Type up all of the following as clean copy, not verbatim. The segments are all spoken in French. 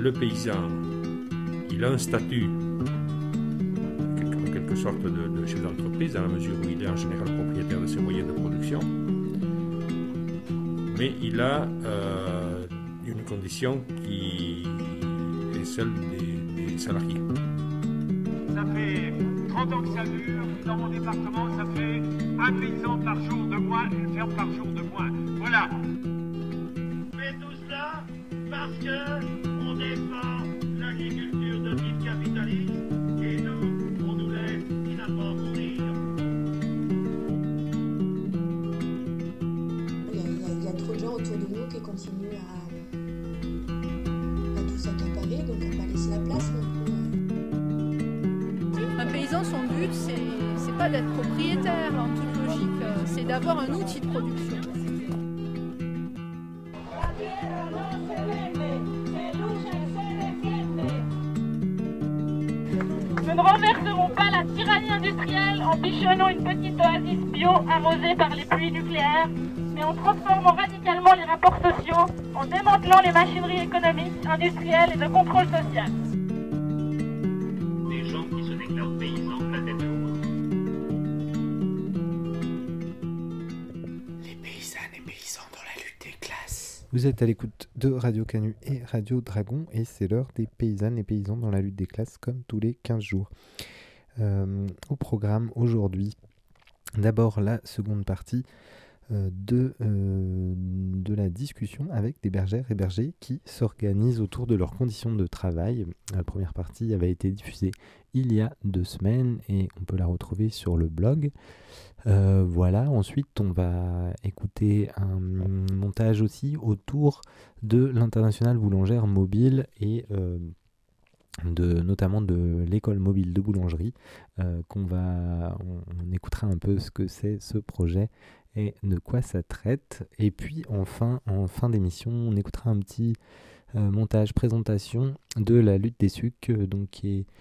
le paysan, il a un statut, en quelque sorte, de chef d'entreprise, dans la mesure où il est en général propriétaire de ses moyens de production, mais il a une condition qui est celle des salariés. Ça fait 30 ans que ça dure, dans mon département, ça fait un paysan par jour de moins, une ferme par jour de moins. Voilà. On fait tout cela parce que on défend l'agriculture de type capitaliste et nous, on nous laisse finalement mourir. Il y a trop de gens autour de nous qui continuent à tout s'accaparer, donc on va pas laisser la place non plus. Un paysan, son but, c'est pas d'être propriétaire en toute logique, c'est d'avoir un outil de production. Nous ne renverserons pas la tyrannie industrielle en bichonnant une petite oasis bio arrosée par les pluies nucléaires, mais en transformant radicalement les rapports sociaux, en démantelant les machineries économiques, industrielles et de contrôle social. Des gens qui se déclarent paysans la tête haute. Les paysannes et paysans dans la lutte des classes. Vous êtes à l'écoute de Radio Canu et Radio Dragon et c'est l'heure des paysannes et paysans dans la lutte des classes comme tous les 15 jours. Au programme aujourd'hui, d'abord la seconde partie de la discussion avec des bergères et bergers qui s'organisent autour de leurs conditions de travail. La première partie avait été diffusée il y a 2 semaines et on peut la retrouver sur le blog. Voilà, ensuite on va écouter un montage aussi autour de l'Internationale boulangère mobile et notamment de l'école mobile de boulangerie. On écoutera un peu ce que c'est ce projet et de quoi ça traite. Et puis enfin, en fin d'émission, on écoutera un petit montage présentation de la lutte des sucs, donc qui est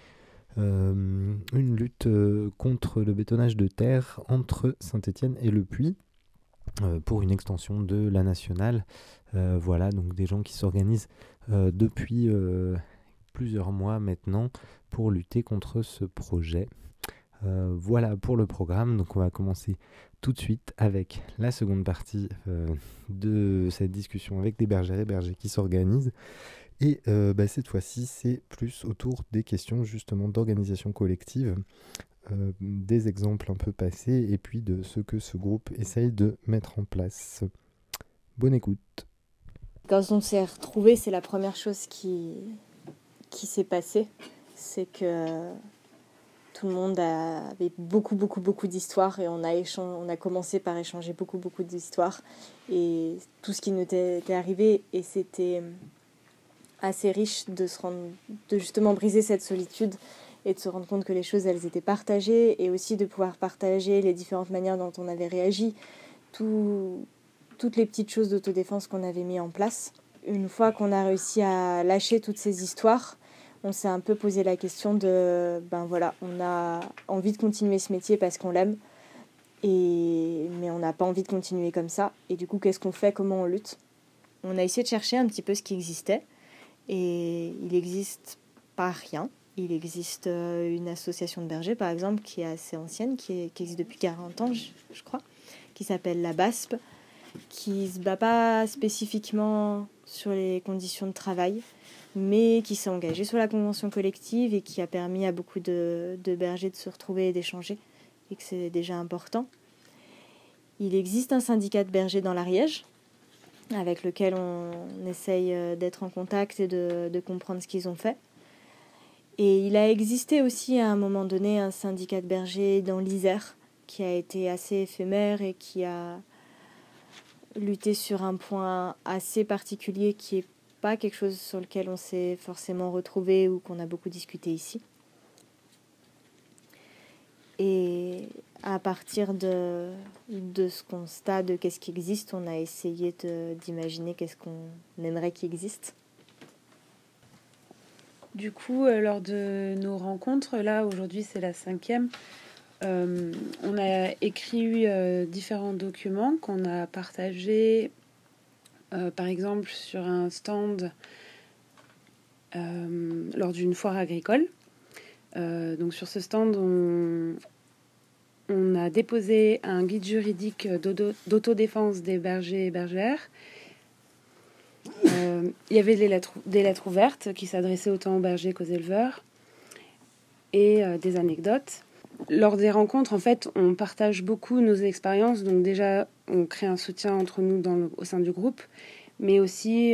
une lutte contre le bétonnage de terre entre Saint-Étienne et Le Puy pour une extension de la nationale. Voilà, donc des gens qui s'organisent depuis plusieurs mois maintenant pour lutter contre ce projet. Voilà pour le programme, donc on va commencer tout de suite avec la seconde partie de cette discussion avec des bergères et bergers qui s'organisent. Et cette fois-ci, c'est plus autour des questions justement d'organisation collective, des exemples un peu passés et puis de ce que ce groupe essaye de mettre en place. Bonne écoute. Quand on s'est retrouvés, c'est la première chose qui s'est passée, c'est que tout le monde avait beaucoup d'histoires et on a commencé par échanger beaucoup d'histoires et tout ce qui nous était arrivé, et c'était assez riche de justement briser cette solitude et de se rendre compte que les choses, elles étaient partagées, et aussi de pouvoir partager les différentes manières dont on avait réagi, toutes les petites choses d'autodéfense qu'on avait mis en place. Une fois qu'on a réussi à lâcher toutes ces histoires, on s'est un peu posé la question de, on a envie de continuer ce métier parce qu'on l'aime, mais on n'a pas envie de continuer comme ça. Et du coup, qu'est-ce qu'on fait ? Comment on lutte ? On a essayé de chercher un petit peu ce qui existait, et il n'existe pas rien. Il existe une association de bergers, par exemple, qui est assez ancienne, qui existe depuis 40 ans, je crois, qui s'appelle la BASP, qui ne se bat pas spécifiquement sur les conditions de travail, mais qui s'est engagée sur la convention collective et qui a permis à beaucoup de bergers de se retrouver et d'échanger, et que c'est déjà important. Il existe un syndicat de bergers dans l'Ariège, avec lequel on essaye d'être en contact et de comprendre ce qu'ils ont fait. Et il a existé aussi à un moment donné un syndicat de bergers dans l'Isère, qui a été assez éphémère et qui a lutté sur un point assez particulier qui n'est pas quelque chose sur lequel on s'est forcément retrouvé ou qu'on a beaucoup discuté ici. Et à partir de ce constat de qu'est-ce qui existe, on a essayé d'imaginer qu'est-ce qu'on aimerait qu'il existe. Du coup, lors de nos rencontres, là aujourd'hui c'est la 5e, on a écrit différents documents qu'on a partagés, par exemple sur un stand lors d'une foire agricole. Donc sur ce stand, on a déposé un guide juridique d'autodéfense des bergers et bergères. Il y avait des lettres ouvertes qui s'adressaient autant aux bergers qu'aux éleveurs et des anecdotes. Lors des rencontres, en fait, on partage beaucoup nos expériences. Donc déjà, on crée un soutien entre nous au sein du groupe, mais aussi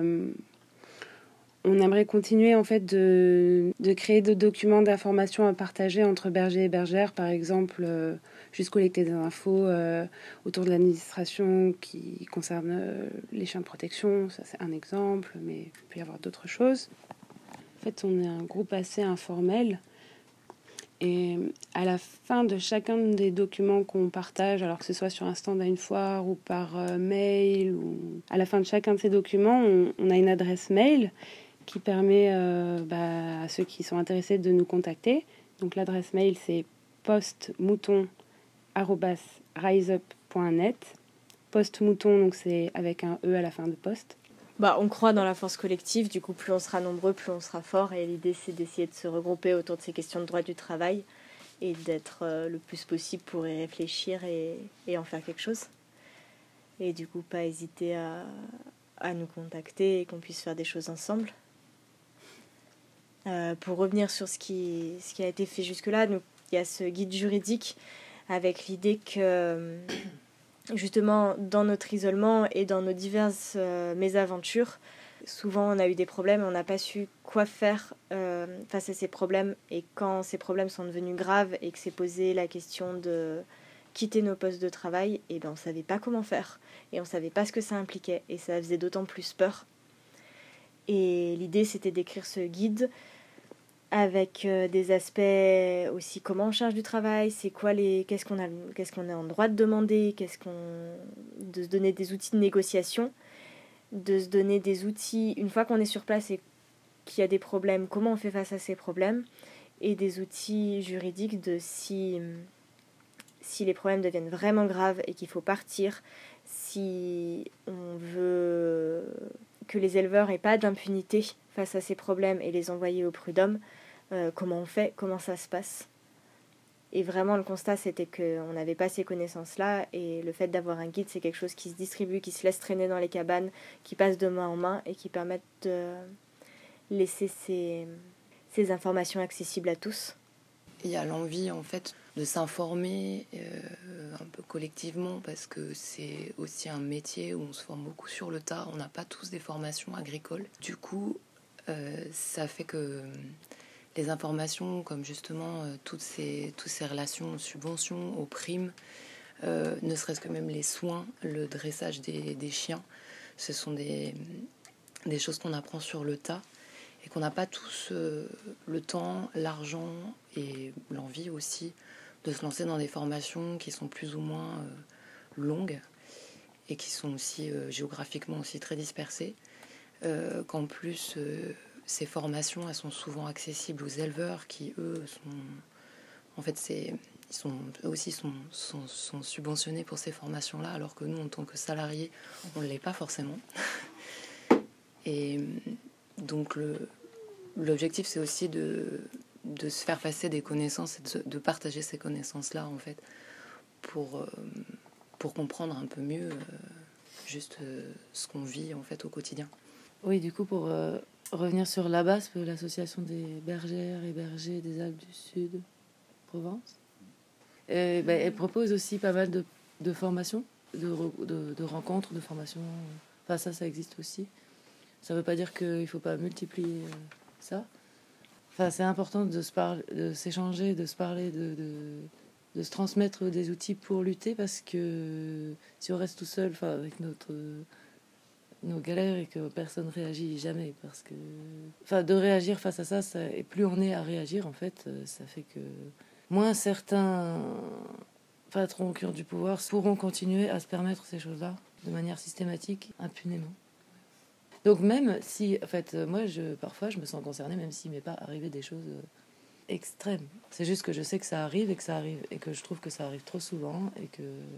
on aimerait continuer en fait de créer des documents d'information à partager entre bergers et bergères, par exemple, juste collecter des infos autour de l'administration qui concerne les chiens de protection. Ça, c'est un exemple, mais il peut y avoir d'autres choses. En fait, on est un groupe assez informel. Et à la fin de chacun des documents qu'on partage, alors que ce soit sur un stand à une foire ou par mail, ou à la fin de chacun de ces documents, on a une adresse mail qui permet à ceux qui sont intéressés de nous contacter. Donc l'adresse mail, c'est postmouton@riseup.net. Postmouton, donc c'est avec un E à la fin de poste. On croit dans la force collective, du coup plus on sera nombreux, plus on sera fort, et l'idée c'est d'essayer de se regrouper autour de ces questions de droit du travail et d'être le plus possible pour y réfléchir et en faire quelque chose. Et du coup pas hésiter à nous contacter et qu'on puisse faire des choses ensemble. Pour revenir sur ce qui a été fait jusque-là, donc, il y a ce guide juridique avec l'idée que justement dans notre isolement et dans nos diverses mésaventures, souvent on a eu des problèmes et on n'a pas su quoi faire face à ces problèmes, et quand ces problèmes sont devenus graves et que s'est posé la question de quitter nos postes de travail, et on ne savait pas comment faire et on ne savait pas ce que ça impliquait, et ça faisait d'autant plus peur. Et l'idée c'était d'écrire ce guide avec des aspects aussi, comment on cherche du travail, c'est quoi qu'est-ce qu'on est en droit de demander, de se donner des outils de négociation, de se donner des outils une fois qu'on est sur place et qu'il y a des problèmes, comment on fait face à ces problèmes, et des outils juridiques de si les problèmes deviennent vraiment graves et qu'il faut partir, si on veut que les éleveurs n'aient pas d'impunité face à ces problèmes et les envoyer au prud'homme, comment on fait, comment ça se passe. Et vraiment, le constat, c'était qu'on n'avait pas ces connaissances-là, et le fait d'avoir un guide, c'est quelque chose qui se distribue, qui se laisse traîner dans les cabanes, qui passe de main en main et qui permettent de laisser ces informations accessibles à tous. Il y a l'envie, en fait, de s'informer un peu collectivement, parce que c'est aussi un métier où on se forme beaucoup sur le tas. On n'a pas tous des formations agricoles. Du coup, ça fait que les informations, comme justement toutes ces relations aux subventions, aux primes, ne serait-ce que même les soins, le dressage des chiens, ce sont des choses qu'on apprend sur le tas et qu'on n'a pas tous le temps, l'argent et l'envie aussi de se lancer dans des formations qui sont plus ou moins longues et qui sont aussi géographiquement aussi très dispersées, qu'en plus ces formations, elles sont souvent accessibles aux éleveurs qui, eux, eux aussi sont subventionnés pour ces formations-là, alors que nous, en tant que salariés, on ne l'est pas forcément. Et donc, l'objectif, c'est aussi de se faire passer des connaissances et de partager ces connaissances-là, en fait, pour comprendre un peu mieux juste ce qu'on vit, en fait, au quotidien. Oui, du coup, pour revenir sur l'ABASP, l'association des bergères et bergers des Alpes du Sud, Provence, elle propose aussi pas mal de formations, de rencontres, de formations. Enfin, ça existe aussi. Ça ne veut pas dire qu'il ne faut pas multiplier ça. Enfin, c'est important de s'échanger, de se parler, de se transmettre des outils pour lutter, parce que si on reste tout seul, avec nos galères, et que personne réagit jamais, parce que de réagir face à ça, et plus on est à réagir, en fait, ça fait que moins certains patrons qui ont du pouvoir pourront continuer à se permettre ces choses-là de manière systématique, impunément. Donc même si, en fait, moi, parfois, je me sens concernée, même s'il m'est pas arrivé des choses extrêmes. C'est juste que je sais que ça arrive, et que je trouve que ça arrive trop souvent, et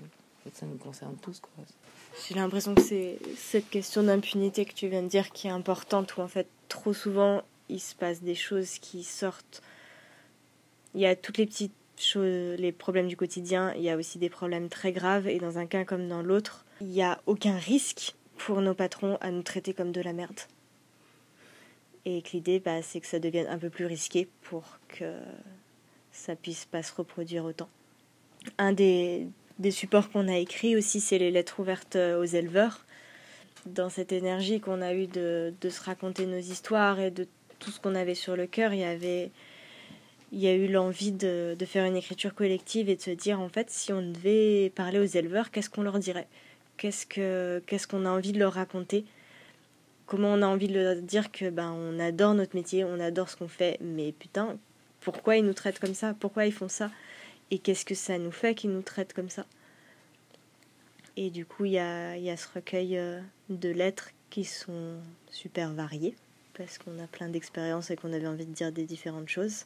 fait, ça nous concerne tous, quoi. J'ai l'impression que c'est cette question d'impunité que tu viens de dire qui est importante, où en fait, trop souvent, il se passe des choses qui sortent. Il y a toutes les petites choses, les problèmes du quotidien, il y a aussi des problèmes très graves, et dans un cas comme dans l'autre, il n'y a aucun risque pour nos patrons à nous traiter comme de la merde. Et que l'idée, c'est que ça devienne un peu plus risqué pour que ça puisse pas se reproduire autant. Un des supports qu'on a écrits aussi, c'est les lettres ouvertes aux éleveurs. Dans cette énergie qu'on a eue de se raconter nos histoires et de tout ce qu'on avait sur le cœur, il y a eu l'envie de faire une écriture collective et de se dire, en fait, si on devait parler aux éleveurs, qu'est-ce qu'on leur dirait ? Qu'est-ce qu'on a envie de leur raconter ? Comment on a envie de leur dire que on adore notre métier, on adore ce qu'on fait, mais putain, pourquoi ils nous traitent comme ça ? Pourquoi ils font ça ? Et qu'est-ce que ça nous fait qu'ils nous traitent comme ça ? Et du coup, il y a ce recueil de lettres qui sont super variées, parce qu'on a plein d'expériences et qu'on avait envie de dire des différentes choses.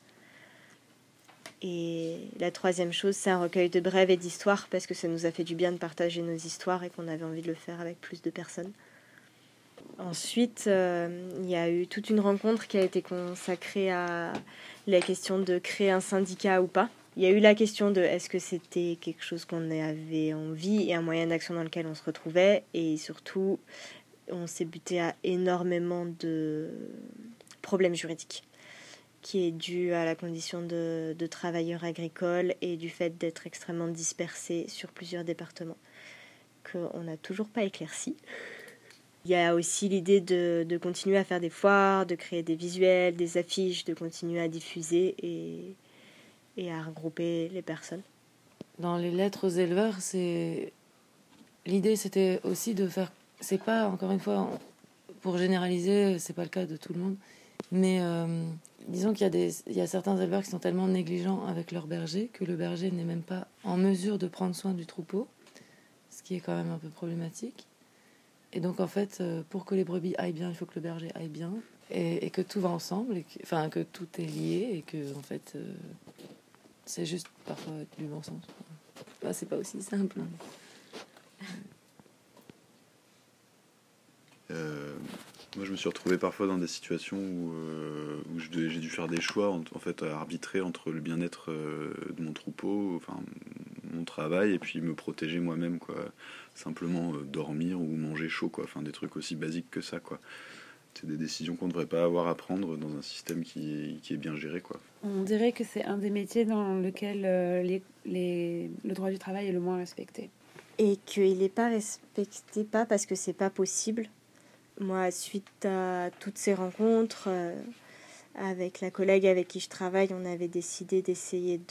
Et la troisième chose, c'est un recueil de brèves et d'histoires, parce que ça nous a fait du bien de partager nos histoires et qu'on avait envie de le faire avec plus de personnes. Ensuite, il y a eu toute une rencontre qui a été consacrée à la question de créer un syndicat ou pas. Il y a eu la question de est-ce que c'était quelque chose qu'on avait envie et un moyen d'action dans lequel on se retrouvait. Et surtout, on s'est buté à énormément de problèmes juridiques, qui est dû à la condition de travailleurs agricoles et du fait d'être extrêmement dispersés sur plusieurs départements, qu'on n'a toujours pas éclairci. Il y a aussi l'idée de continuer à faire des foires, de créer des visuels, des affiches, de continuer à diffuser et à regrouper les personnes. Dans les lettres aux éleveurs, l'idée c'était aussi de faire... C'est pas, encore une fois, pour généraliser, c'est pas le cas de tout le monde, mais disons qu'il y a certains éleveurs qui sont tellement négligents avec leur berger que le berger n'est même pas en mesure de prendre soin du troupeau, ce qui est quand même un peu problématique. Et donc, en fait, pour que les brebis aillent bien, il faut que le berger aille bien, et que tout va ensemble, que tout est lié, et que, en fait, c'est juste parfois du bon sens. C'est pas aussi simple. Moi, je me suis retrouvé parfois dans des situations où j'ai dû faire des choix, en fait, arbitrer entre le bien-être de mon troupeau, enfin, mon travail, et puis me protéger moi-même, quoi. Simplement dormir ou manger chaud, quoi. Enfin, des trucs aussi basiques que ça, quoi. C'est des décisions qu'on ne devrait pas avoir à prendre dans un système qui est bien géré, quoi. On dirait que c'est un des métiers dans lequel le droit du travail est le moins respecté. Et qu'il n'est pas respecté, pas parce que c'est pas possible. Moi, suite à toutes ces rencontres, avec la collègue avec qui je travaille, on avait décidé d'essayer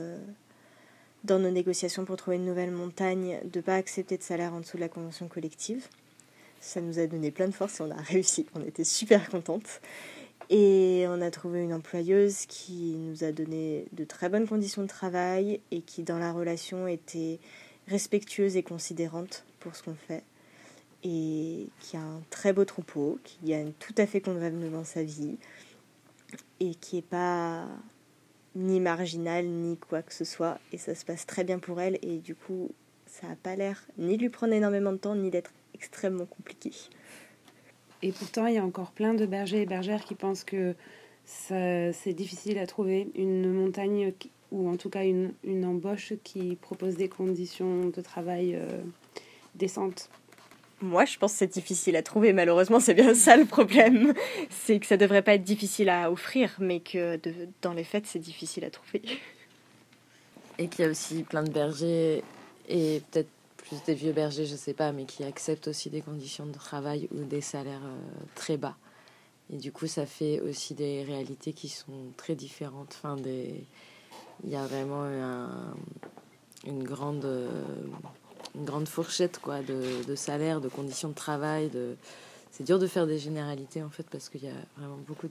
dans nos négociations pour trouver une nouvelle montagne, de ne pas accepter de salaire en dessous de la convention collective. Ça nous a donné plein de force et on a réussi. On était super contentes. Et on a trouvé une employeuse qui nous a donné de très bonnes conditions de travail et qui, dans la relation, était respectueuse et considérante pour ce qu'on fait. Et qui a un très beau troupeau, qui gagne tout à fait convenablement sa vie et qui n'est pas ni marginale ni quoi que ce soit. Et ça se passe très bien pour elle et du coup, ça n'a pas l'air ni de lui prendre énormément de temps ni d'être extrêmement compliqué. Et pourtant, il y a encore plein de bergers et bergères qui pensent que c'est difficile à trouver une montagne ou en tout cas une embauche qui propose des conditions de travail décentes. Moi, je pense que c'est difficile à trouver. Malheureusement, c'est bien ça le problème. C'est que ça devrait pas être difficile à offrir, mais que dans les faits, c'est difficile à trouver. Et qu'il y a aussi plein de bergers, et peut-être plus des vieux bergers, je sais pas, mais qui acceptent aussi des conditions de travail ou des salaires très bas. Et du coup, ça fait aussi des réalités qui sont très différentes. Enfin, il y a vraiment une grande fourchette, quoi, de salaire, de conditions de travail. C'est dur de faire des généralités, en fait, parce qu'il y a vraiment beaucoup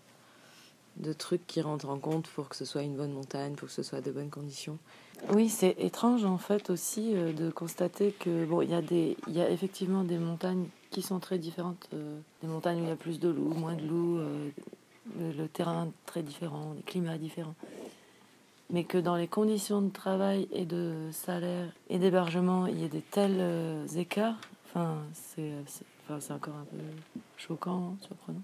de trucs qui rentrent en compte pour que ce soit une bonne montagne, pour que ce soit de bonnes conditions. Oui, c'est étrange, en fait, aussi, de constater que, bon, il y a effectivement des montagnes qui sont très différentes. Des montagnes où il y a plus de loups, moins de loups, le terrain très différent, les climats différents. mais que dans les conditions de travail et de salaire et d'hébergement, il y ait des tels écarts, c'est encore un peu choquant, surprenant.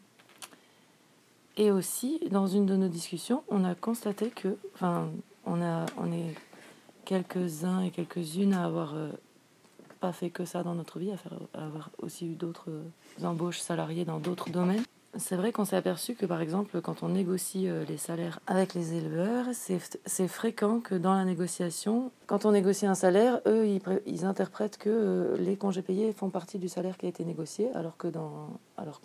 Et aussi, dans une de nos discussions, on a constaté que, on est quelques-uns et quelques-unes à avoir pas fait que ça dans notre vie, à avoir aussi eu d'autres embauches salariées dans d'autres domaines. C'est vrai qu'on s'est aperçu que, par exemple, quand on négocie les salaires avec les éleveurs, c'est fréquent que dans la négociation, quand on négocie un salaire, eux, ils interprètent que les congés payés font partie du salaire qui a été négocié, alors que dans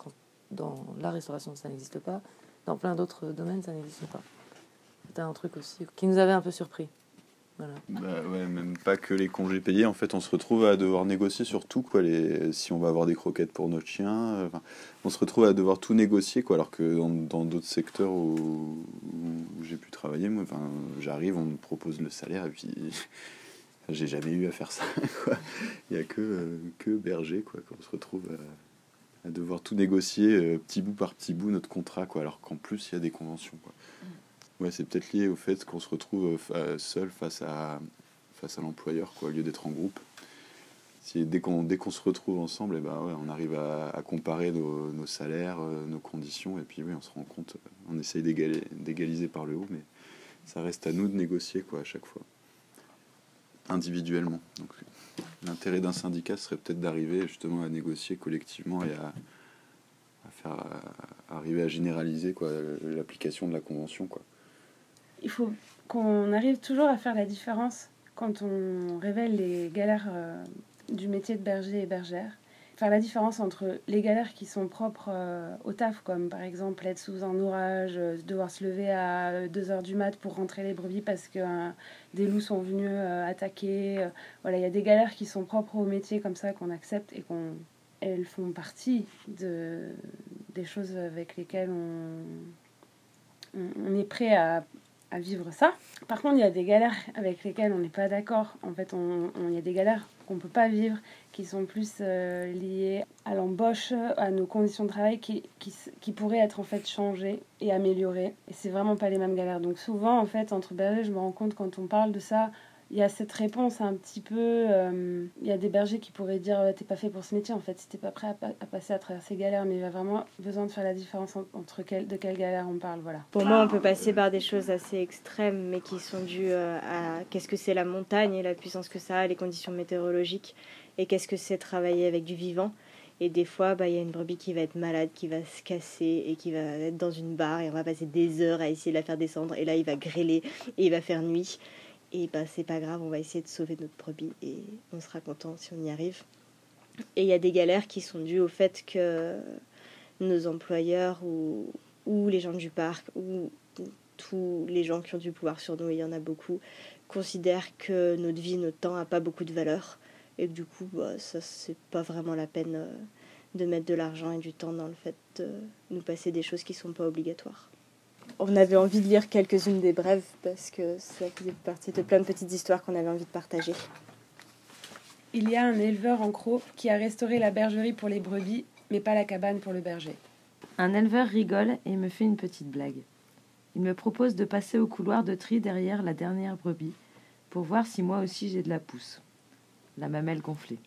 la restauration, ça n'existe pas. Dans plein d'autres domaines, ça n'existe pas. C'était un truc aussi qui nous avait un peu surpris. Voilà. Même pas que les congés payés. En fait, on se retrouve à devoir négocier sur tout, quoi. Si on va avoir des croquettes pour notre chien, on se retrouve à devoir tout négocier, quoi. Alors que dans d'autres secteurs où j'ai pu travailler, moi, j'arrive, on me propose le salaire et puis j'ai jamais eu à faire ça, quoi. Il y a que berger, quoi, qu'on se retrouve à devoir tout négocier petit bout par petit bout notre contrat, quoi. Alors qu'en plus il y a des conventions, quoi. Ouais, c'est peut-être lié au fait qu'on se retrouve seul face à l'employeur, quoi, au lieu d'être en groupe. Dès qu'on se retrouve ensemble, on arrive à comparer nos salaires, nos conditions, et puis on se rend compte, on essaye d'égaliser par le haut, mais ça reste à nous de négocier, quoi, à chaque fois, individuellement. Donc, l'intérêt d'un syndicat serait peut-être d'arriver justement à négocier collectivement et à faire arriver à généraliser, quoi, l'application de la convention, quoi. Il faut qu'on arrive toujours à faire la différence quand on révèle les galères du métier de berger et bergère. Faire la différence entre les galères qui sont propres au taf, comme par exemple être sous un orage, devoir se lever à 2h du mat pour rentrer les brebis parce que des loups sont venus attaquer. Voilà, il y a des galères qui sont propres au métier comme ça qu'on accepte et elles font partie des choses avec lesquelles on est prêt à vivre ça. Par contre, il y a des galères avec lesquelles on n'est pas d'accord. En fait, il y a des galères qu'on ne peut pas vivre, qui sont plus liées à l'embauche, à nos conditions de travail, qui pourraient être en fait changées et améliorées. Et c'est vraiment pas les mêmes galères. Donc souvent, en fait, entre bergers, je me rends compte quand on parle de ça, il y a cette réponse un petit peu... il y a des bergers qui pourraient dire « t'es pas fait pour ce métier, en fait, si t'es pas prêt à passer à travers ces galères ». Mais il y a vraiment besoin de faire la différence entre de quelles galères on parle, voilà. Pour moi, on peut passer par des choses assez extrêmes, mais qui sont dues à qu'est-ce que c'est la montagne et la puissance que ça a, les conditions météorologiques, et qu'est-ce que c'est travailler avec du vivant. Et des fois, il y a une brebis qui va être malade, qui va se casser et qui va être dans une barre, et on va passer des heures à essayer de la faire descendre, et là, il va grêler et il va faire nuit. Et c'est pas grave, on va essayer de sauver notre brebis et on sera content si on y arrive. Et il y a des galères qui sont dues au fait que nos employeurs ou les gens du parc ou tous les gens qui ont du pouvoir sur nous, il y en a beaucoup, considèrent que notre vie, notre temps n'a pas beaucoup de valeur. Et que du coup, ça, c'est pas vraiment la peine de mettre de l'argent et du temps dans le fait de nous passer des choses qui sont pas obligatoires. On avait envie de lire quelques-unes des brèves parce que ça faisait partie de plein de petites histoires qu'on avait envie de partager. Il y a un éleveur en Crau qui a restauré la bergerie pour les brebis, mais pas la cabane pour le berger. Un éleveur rigole et me fait une petite blague. Il me propose de passer au couloir de tri derrière la dernière brebis pour voir si moi aussi j'ai de la pousse. La mamelle gonflée.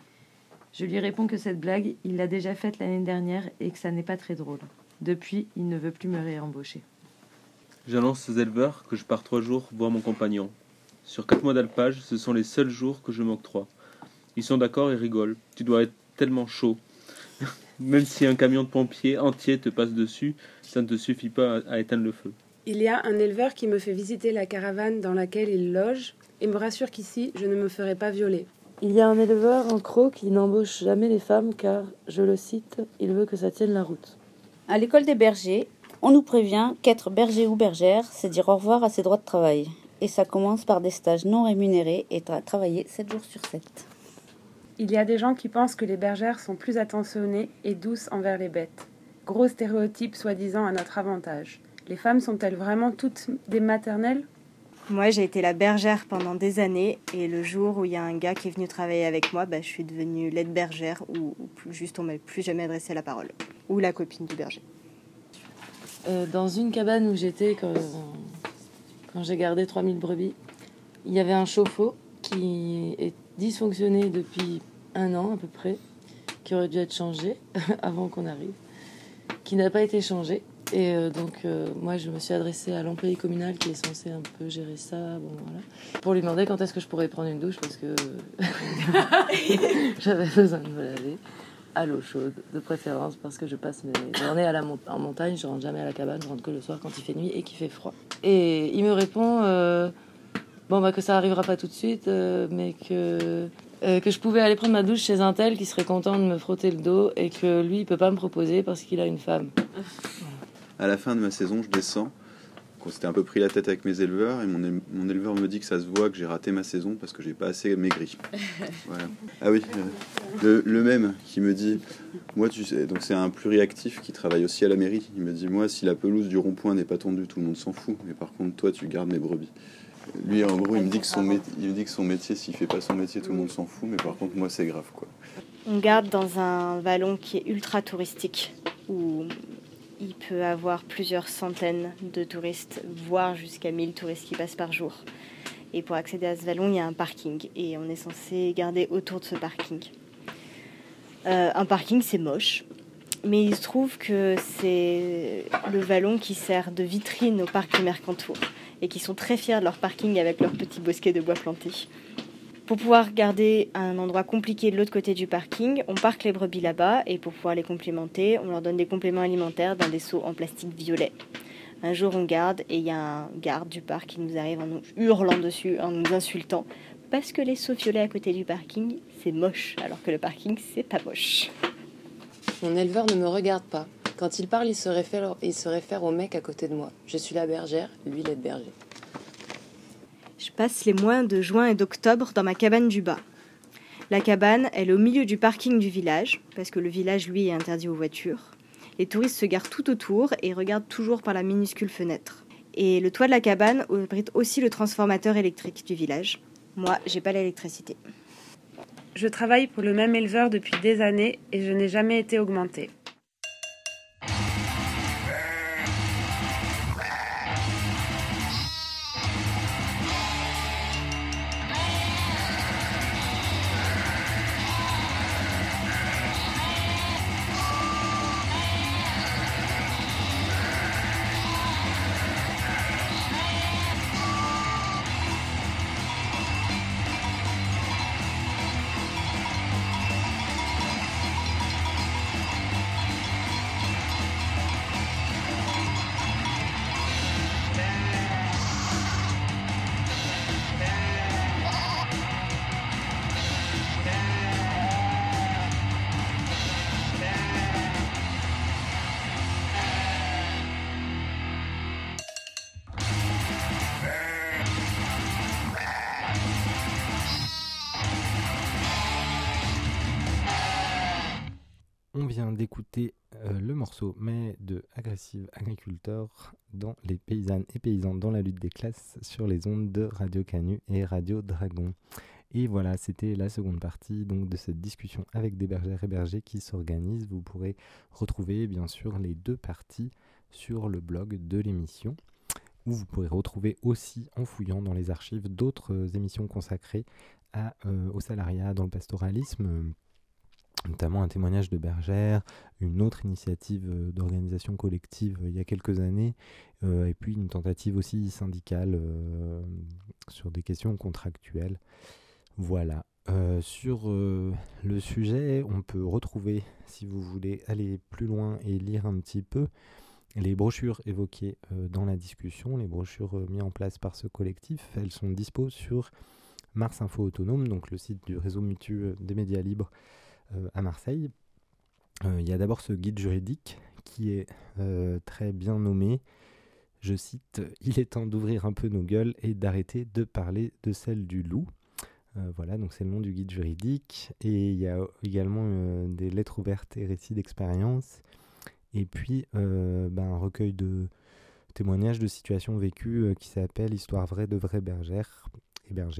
Je lui réponds que cette blague, il l'a déjà faite l'année dernière et que ça n'est pas très drôle. Depuis, il ne veut plus me réembaucher. J'annonce aux éleveurs que je pars 3 jours voir mon compagnon. Sur 4 mois d'alpage, ce sont les seuls jours que je m'octroie. Ils sont d'accord et rigolent. Tu dois être tellement chaud. Même si un camion de pompiers entier te passe dessus, ça ne te suffit pas à éteindre le feu. Il y a un éleveur qui me fait visiter la caravane dans laquelle il loge et me rassure qu'ici, je ne me ferai pas violer. Il y a un éleveur en Crau qui n'embauche jamais les femmes car, je le cite, il veut que ça tienne la route. À l'école des bergers, on nous prévient qu'être berger ou bergère, c'est dire au revoir à ses droits de travail. Et ça commence par des stages non rémunérés et travailler 7 jours sur 7. Il y a des gens qui pensent que les bergères sont plus attentionnées et douces envers les bêtes. Gros stéréotype soi-disant à notre avantage. Les femmes sont-elles vraiment toutes des maternelles ? Moi, j'ai été la bergère pendant des années et le jour où il y a un gars qui est venu travailler avec moi, je suis devenue l'aide bergère ou juste on ne m'a plus jamais adressé la parole. Ou la copine du berger. Dans une cabane où j'étais quand j'ai gardé 3000 brebis. Il y avait un chauffe-eau qui est dysfonctionné depuis 1 an à peu près, qui aurait dû être changé avant qu'on arrive, qui n'a pas été changé. Et donc, moi, je me suis adressée à l'employé communal qui est censé un peu gérer ça, pour lui demander quand est-ce que je pourrais prendre une douche, parce que j'avais besoin de me laver à l'eau chaude, de préférence, parce que je passe mes journées en montagne, je rentre jamais à la cabane, je rentre que le soir quand il fait nuit et qu'il fait froid. Et il me répond que ça arrivera pas tout de suite, mais que je pouvais aller prendre ma douche chez un tel qui serait content de me frotter le dos et que lui, il peut pas me proposer parce qu'il a une femme. À la fin de ma saison, je descends. On s'était un peu pris la tête avec mes éleveurs et mon éleveur me dit que ça se voit que j'ai raté ma saison parce que j'ai pas assez maigri. Voilà. Ah oui, le même qui me dit, moi tu sais, donc c'est un pluriactif qui travaille aussi à la mairie. Il me dit, moi si la pelouse du rond-point n'est pas tondue, tout le monde s'en fout. Mais par contre toi tu gardes mes brebis. Lui en gros il me dit que son métier, s'il fait pas son métier, tout le monde s'en fout. Mais par contre moi c'est grave quoi. On garde dans un vallon qui est ultra touristique où il peut avoir plusieurs centaines de touristes, voire jusqu'à 1000 touristes qui passent par jour. Et pour accéder à ce vallon, il y a un parking et on est censé garder autour de ce parking. Un parking, c'est moche, mais il se trouve que c'est le vallon qui sert de vitrine au parc du Mercantour et qui sont très fiers de leur parking avec leur petit bosquet de bois planté. Pour pouvoir garder un endroit compliqué de l'autre côté du parking, on parque les brebis là-bas et pour pouvoir les complémenter, on leur donne des compléments alimentaires dans des seaux en plastique violet. Un jour, on garde et il y a un garde du parc qui nous arrive en nous hurlant dessus, en nous insultant, parce que les seaux violets à côté du parking, c'est moche, alors que le parking, c'est pas moche. Mon éleveur ne me regarde pas. Quand il parle, il se réfère au mec à côté de moi. Je suis la bergère, lui, il est le berger. Je passe les mois de juin et d'octobre dans ma cabane du bas. La cabane, elle est au milieu du parking du village, parce que le village, lui, est interdit aux voitures. Les touristes se garent tout autour et regardent toujours par la minuscule fenêtre. Et le toit de la cabane abrite aussi le transformateur électrique du village. Moi, j'ai pas l'électricité. Je travaille pour le même éleveur depuis des années et je n'ai jamais été augmentée. On vient d'écouter le morceau Mais de Aggressive Agriculteur dans Les paysannes et paysans dans la lutte des classes sur les ondes de Radio Canu et Radio Dragon. Et voilà, c'était la seconde partie donc, de cette discussion avec des bergères et bergers qui s'organisent. Vous pourrez retrouver bien sûr les 2 parties sur le blog de l'émission, où vous pourrez retrouver aussi en fouillant dans les archives d'autres émissions consacrées au salariat dans le pastoralisme, notamment un témoignage de bergère, une autre initiative d'organisation collective il y a quelques années, et puis une tentative aussi syndicale sur des questions contractuelles. Voilà. Sur le sujet, on peut retrouver, si vous voulez aller plus loin et lire un petit peu, les brochures évoquées dans la discussion, les brochures mises en place par ce collectif. Elles sont dispo sur Mars Info Autonome, donc le site du réseau Mutu des médias libres à Marseille. Il y a d'abord ce guide juridique qui est très bien nommé. Je cite « Il est temps d'ouvrir un peu nos gueules et d'arrêter de parler de celle du loup ». Voilà, donc c'est le nom du guide juridique. Et il y a également des lettres ouvertes et récits d'expérience. Et puis un recueil de témoignages de situations vécues qui s'appelle « Histoire vraie de vraies bergères et bergers ».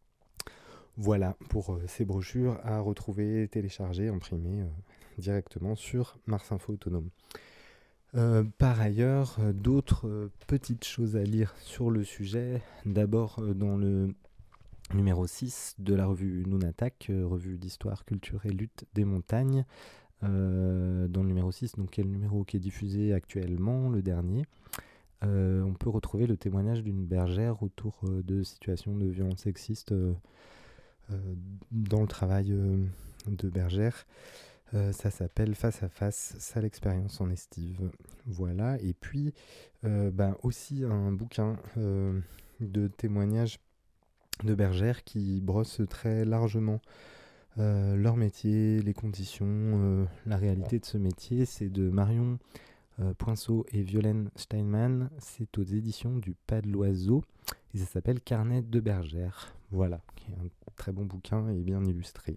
Voilà pour ces brochures à retrouver, télécharger, imprimer directement sur Mars Info Autonome. Par ailleurs, d'autres petites choses à lire sur le sujet. D'abord, dans le numéro 6 de la revue Nunatak, revue d'histoire, culture et lutte des montagnes. Dans le numéro 6, donc qui est le numéro qui est diffusé actuellement, le dernier, on peut retrouver le témoignage d'une bergère autour de situations de violence sexiste dans le travail de bergère. Ça s'appelle Face à face, sale expérience en estive. Voilà, et puis aussi un bouquin de témoignages de bergères qui brossent très largement leur métier, les conditions, la réalité de ce métier. C'est de Marion Poinceau et Violaine Steinman. C'est aux éditions du Pas de l'Oiseau et ça s'appelle Carnet de bergère. Voilà, qui est un très bon bouquin et bien illustré.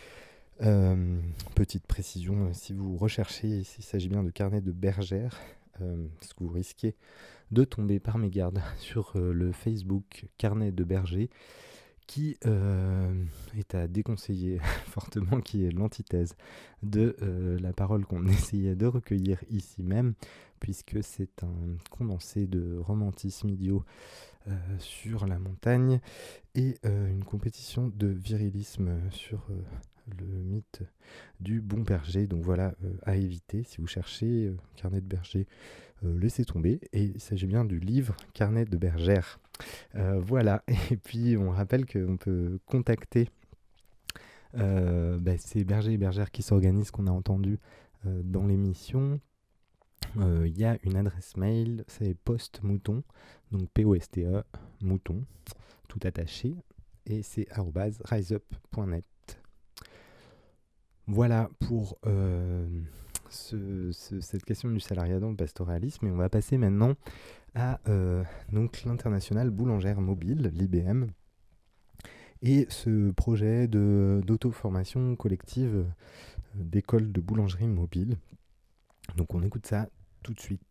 Petite précision, si vous recherchez, s'il s'agit bien de carnet de bergère, parce que vous risquez de tomber par mégarde sur le Facebook Carnet de berger, qui est à déconseiller fortement, qui est l'antithèse de la parole qu'on essayait de recueillir ici même, puisque c'est un condensé de romantisme idiot sur la montagne et une compétition de virilisme sur le mythe du bon berger. Donc voilà, à éviter si vous cherchez carnet de berger, laissez tomber. Et il s'agit bien du livre Carnet de bergère. Voilà, et puis on rappelle qu'on peut contacter ces bergers et bergères qui s'organisent, qu'on a entendu dans l'émission. Il y a une adresse mail, c'est postmouton, donc POSTE, mouton, tout attaché, et c'est @riseup.net. Voilà pour cette question du salariat dans le pastoralisme, et on va passer maintenant à donc l'Internationale boulangère mobile, l'IBM, et ce projet d'auto-formation collective d'école de boulangerie mobile. Donc on écoute ça tout de suite.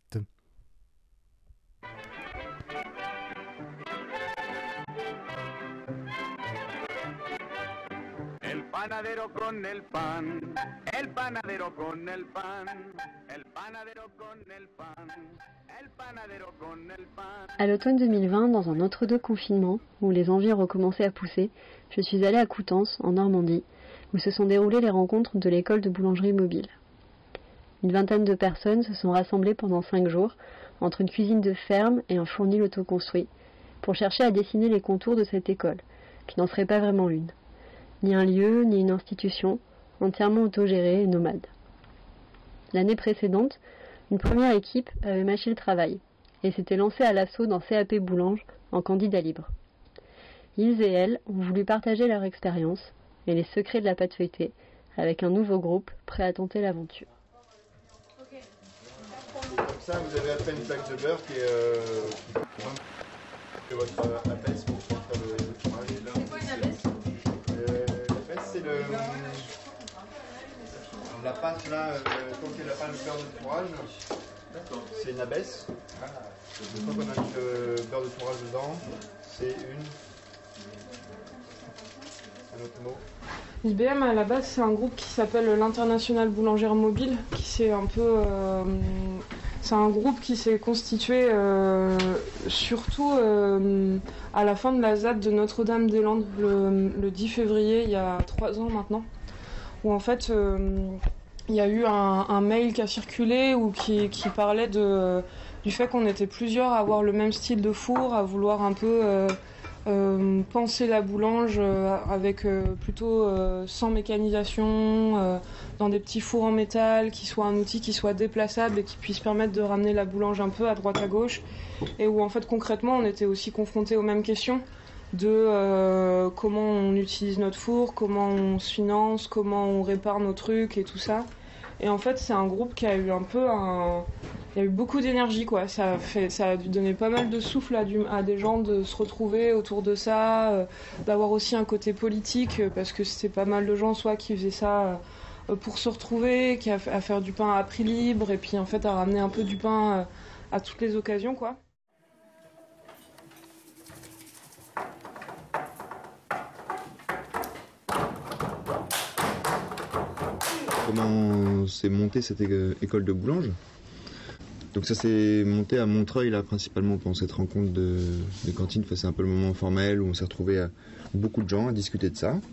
El panadero con el pan, el panadero con el pan, el panadero con el pan, el panadero con el pan. À l'automne 2020, dans un entre-deux confinement, où les envies ont recommencé à pousser, je suis allée à Coutances, en Normandie, où se sont déroulées les rencontres de l'école de boulangerie mobile. Une vingtaine de personnes se sont rassemblées pendant 5 jours, entre une cuisine de ferme et un fournil autoconstruit, pour chercher à dessiner les contours de cette école, qui n'en serait pas vraiment une. Ni un lieu, ni une institution, entièrement autogérée et nomade. L'année précédente, une première équipe avait mâché le travail, et s'était lancée à l'assaut d'un CAP Boulange en candidat libre. Ils et elles ont voulu partager leur expérience et les secrets de la pâte feuilletée avec un nouveau groupe prêt à tenter l'aventure. Ça, vous avez après une plaque de beurre qui est votre abaisse pour faire le fromage. C'est quoi une abaisse? L'abaisse, c'est la pâte là, quand il n'y a pas le beurre de fourrage. D'accord. C'est une abaisse. Une fois qu'on a mis le beurre de fourrage dedans, c'est un autre mot. L'IBM à la base c'est un groupe qui s'appelle l'Internationale boulangère mobile, qui c'est un peu c'est un groupe qui s'est constitué surtout à la fin de la ZAD de Notre-Dame-des-Landes le 10 février il y a 3 ans maintenant, où en fait il y a eu un mail qui a circulé ou qui parlait du fait qu'on était plusieurs à avoir le même style de four, à vouloir un peu penser la boulange avec plutôt sans mécanisation, dans des petits fours en métal, qui soit un outil qui soit déplaçable et qui puisse permettre de ramener la boulange un peu à droite à gauche, et où en fait concrètement on était aussi confrontés aux mêmes questions de comment on utilise notre four, comment on se finance, comment on répare nos trucs et tout ça. Et en fait c'est un groupe qui a eu un peu il y a eu beaucoup d'énergie, quoi. Ça a dû donner pas mal de souffle à des gens de se retrouver autour de ça, d'avoir aussi un côté politique, parce que c'était pas mal de gens soit qui faisaient ça pour se retrouver, à faire du pain à prix libre, et puis en fait à ramener un peu du pain à toutes les occasions, quoi. Comment s'est montée cette école de boulange? Donc ça s'est monté à Montreuil là principalement pendant cette rencontre de cantine. Enfin, c'est un peu le moment formel où on s'est retrouvé beaucoup de gens à discuter de ça.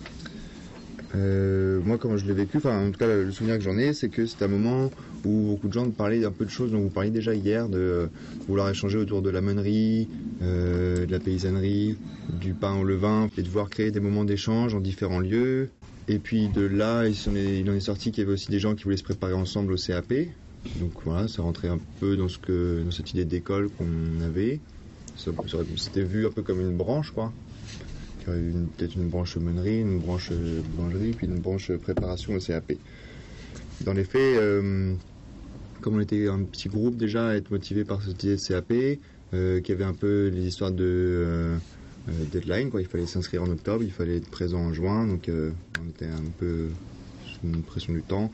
Moi, comment je l'ai vécu, enfin en tout cas le souvenir que j'en ai, c'est que c'était un moment où beaucoup de gens parlaient un peu de choses dont vous parliez déjà hier, de vouloir échanger autour de la meunerie, de la paysannerie, du pain au levain, et de voir créer des moments d'échange en différents lieux. Et puis de là, il en est sorti qu'il y avait aussi des gens qui voulaient se préparer ensemble au CAP. Donc voilà, ça rentrait un peu dans cette idée d'école qu'on avait. C'était vu un peu comme une branche, quoi. Il y aurait peut-être une branche meunerie, une branche boulangerie, puis une branche préparation au CAP. Dans les faits, comme on était un petit groupe déjà à être motivé par cette idée de CAP, qu'il y avait un peu les histoires de deadline, quoi. Il fallait s'inscrire en octobre, il fallait être présent en juin, donc on était un peu sous une pression du temps.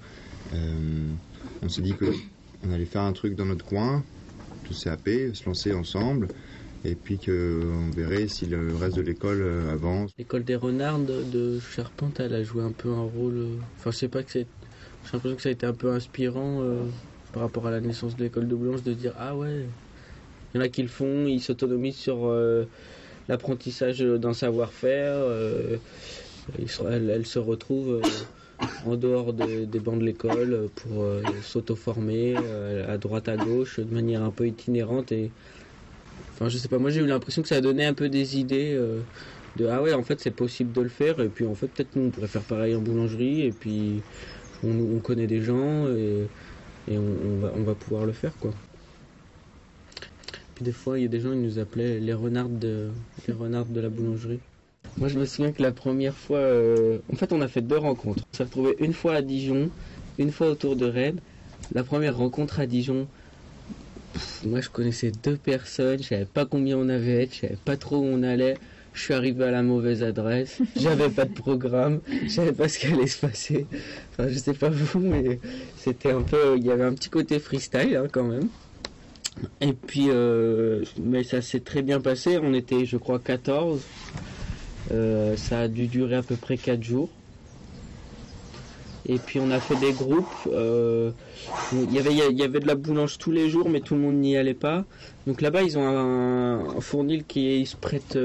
On s'est dit qu'on allait faire un truc dans notre coin, de CAP, se lancer ensemble, et puis qu'on verrait si le reste de l'école avance. L'école des renards de Charpente, elle a joué un peu un rôle... Enfin, je sais pas que j'ai l'impression que ça a été un peu inspirant par rapport à la naissance de l'école de Boulange, de dire « Ah ouais, il y en a qui le font, ils s'autonomisent sur l'apprentissage d'un savoir-faire, elle se retrouve... en dehors des bancs de l'école pour s'auto-former à droite à gauche de manière un peu itinérante et enfin je sais pas, moi j'ai eu l'impression que ça a donné un peu des idées de ah ouais en fait c'est possible de le faire et puis en fait peut-être nous on pourrait faire pareil en boulangerie et puis on connaît des gens et on va pouvoir le faire quoi. Puis des fois il y a des gens qui nous appelaient les renards de la boulangerie. Moi, je me souviens que la première fois, en fait, on a fait 2 rencontres. On s'est retrouvés une fois à Dijon, une fois autour de Rennes. La première rencontre à Dijon, moi, je connaissais 2 personnes, je savais pas combien on avait être, je savais pas trop où on allait. Je suis arrivé à la mauvaise adresse, j'avais pas de programme, je savais pas ce qui allait se passer. Enfin, je sais pas vous, mais c'était un peu, il y avait un petit côté freestyle hein, quand même. Et puis, mais ça s'est très bien passé. On était, je crois, 14. Ça a dû durer à peu près 4 jours. Et puis on a fait des groupes. Il y avait de la boulange tous les jours, mais tout le monde n'y allait pas. Donc là-bas, ils ont un fournil qui se prête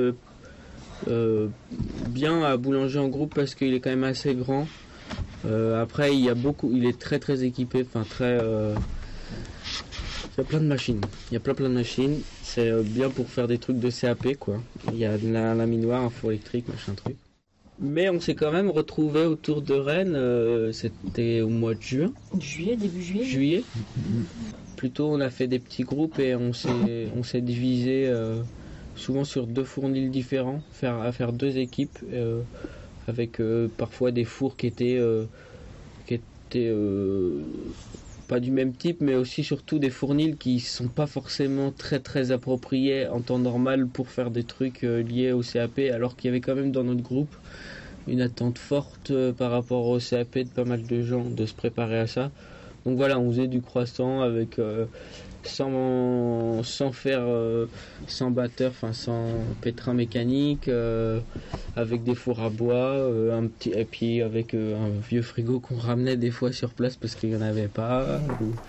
bien à boulanger en groupe parce qu'il est quand même assez grand. Après, il est très très équipé. Enfin très. Il y a plein de machines. Il y a plein de machines. C'est bien pour faire des trucs de CAP, quoi. Il y a un laminoir, un four électrique, machin truc. Mais on s'est quand même retrouvé autour de Rennes. C'était au mois de juin. Juillet, début juillet. Juillet. Plutôt, on a fait des petits groupes et on s'est divisé souvent sur 2 fournils différents, à faire 2 équipes avec parfois des fours qui étaient pas du même type, mais aussi surtout des fournils qui sont pas forcément très très appropriés en temps normal pour faire des trucs liés au CAP, alors qu'il y avait quand même dans notre groupe une attente forte par rapport au CAP de pas mal de gens de se préparer à ça. Donc voilà, on faisait du croissant avec sans batteur, enfin sans pétrin mécanique, avec des fours à bois, et puis avec un vieux frigo qu'on ramenait des fois sur place parce qu'il n'y en avait pas.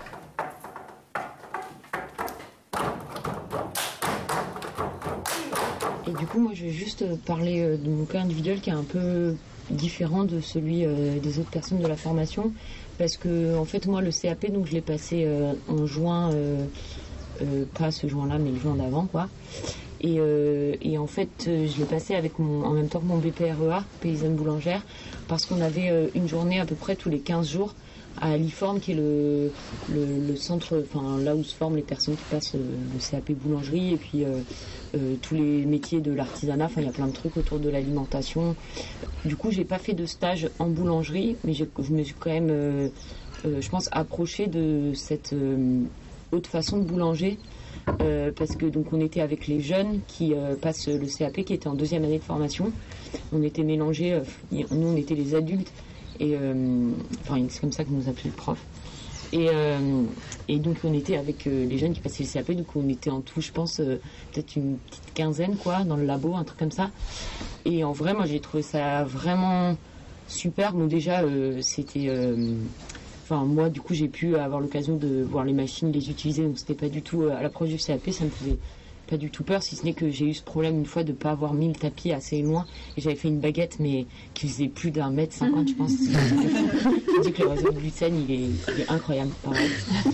Et du coup, moi, je vais juste parler de mon cas individuel qui est un peu différent de celui des autres personnes de la formation, parce que en fait, moi, le CAP, donc je l'ai passé en juin. Pas ce juin-là, mais le juin d'avant, quoi. Et en fait, je l'ai passé en même temps que mon BPREA, paysanne boulangère, parce qu'on avait une journée à peu près tous les 15 jours à Liforme, qui est le centre, enfin là où se forment les personnes qui passent le CAP boulangerie, et puis tous les métiers de l'artisanat, enfin il y a plein de trucs autour de l'alimentation. Du coup, j'ai pas fait de stage en boulangerie, mais je me suis quand même, je pense, approchée de cette autre façon de boulanger, parce que donc on était avec les jeunes qui passent le CAP, qui étaient en 2e année de formation. On était mélangés, nous on était les adultes, et enfin c'est comme ça que nous appelait le prof. Et donc on était avec les jeunes qui passaient le CAP, donc on était en tout, je pense, peut-être une petite quinzaine, quoi, dans le labo, un truc comme ça. Et en vrai, moi j'ai trouvé ça vraiment super. Bon, déjà, c'était... Enfin, moi, du coup, j'ai pu avoir l'occasion de voir les machines, les utiliser, donc c'était pas du tout à l'approche du CAP, ça me faisait pas du tout peur, si ce n'est que j'ai eu ce problème une fois de pas avoir mis le tapis assez loin et j'avais fait une baguette mais qui faisait plus d'1,50 m, je pense. Je dis que le réseau de gluten il est incroyable, pareil.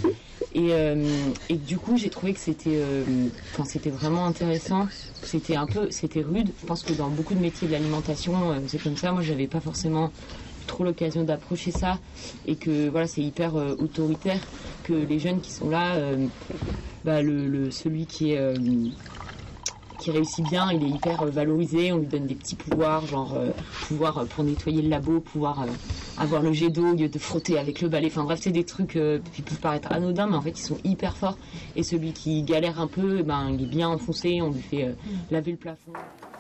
Et du coup j'ai trouvé que c'était vraiment intéressant. C'était rude. Je pense que dans beaucoup de métiers de l'alimentation c'est comme ça. Moi j'avais pas forcément trop l'occasion d'approcher ça et que voilà, c'est hyper autoritaire, que les jeunes qui sont là, celui qui réussit bien, il est hyper valorisé, on lui donne des petits pouvoirs, genre pouvoir pour nettoyer le labo, pouvoir avoir le jet d'eau au lieu de frotter avec le balai, enfin bref, c'est des trucs qui peuvent paraître anodins mais en fait ils sont hyper forts, et celui qui galère un peu, il est bien enfoncé, on lui fait laver le plafond.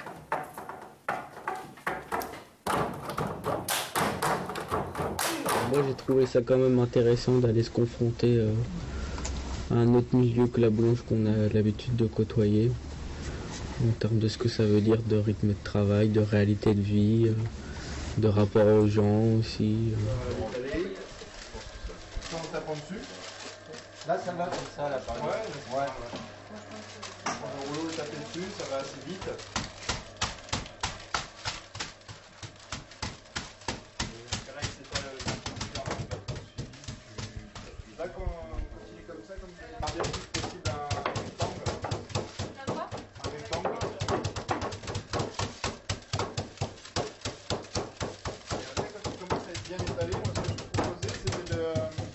Moi j'ai trouvé ça quand même intéressant d'aller se confronter à un autre milieu que la boulange qu'on a l'habitude de côtoyer, en termes de ce que ça veut dire de rythme de travail, de réalité de vie, de rapport aux gens aussi. Quand on t'apprend dessus, là ça va comme ça, là par exemple. Ouais. Quand le rouleau est tapé dessus, ça va assez vite. Là, quand on continue comme ça, comme ça, garder le plus possible un rectangle. Un rectangle. Et après, quand il commence à être bien étalé, moi, ce que je peux proposer, c'est de...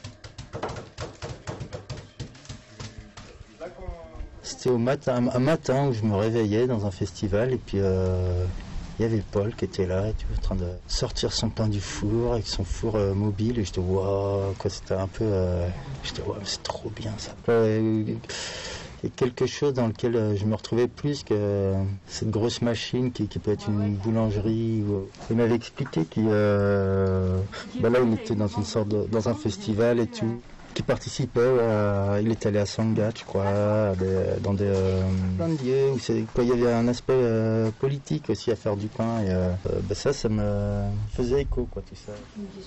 Là, quand... C'était un matin où je me réveillais dans un festival et puis il y avait Paul qui était là, en train de sortir son pain du four avec son four mobile, et j'étais waouh, quoi, c'était un peu j'étais waouh, c'est trop bien ça. Il y a quelque chose dans lequel je me retrouvais plus que cette grosse machine qui peut être une boulangerie. Il m'avait expliqué qu'il là il était dans une sorte dans un festival et tout, qui participait, il est allé à Sangat, je crois, dans plein de lieux où il y avait un aspect politique aussi à faire du pain, et ça me faisait écho, quoi, tout ça.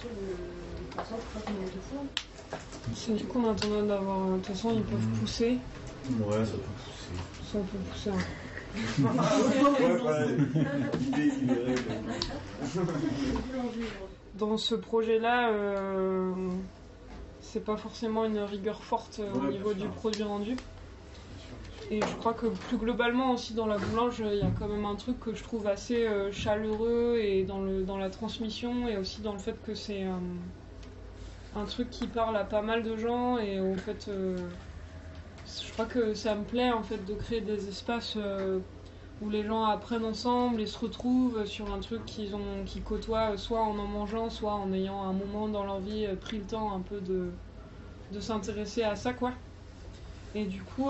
Du coup, on attend d'avoir... De toute façon, ils peuvent pousser. Ouais, ça peut pousser. Ça peut pousser. Dans ce projet-là, c'est pas forcément une rigueur forte au niveau du produit rendu. Et je crois que plus globalement aussi dans la boulange, il y a quand même un truc que je trouve assez chaleureux, et dans la transmission, et aussi dans le fait que c'est un truc qui parle à pas mal de gens, et en fait je crois que ça me plaît en fait de créer des espaces où les gens apprennent ensemble et se retrouvent sur un truc qu'ils côtoient, soit en mangeant, soit en ayant un moment dans leur vie pris le temps un peu de s'intéresser à ça, quoi. Et du coup,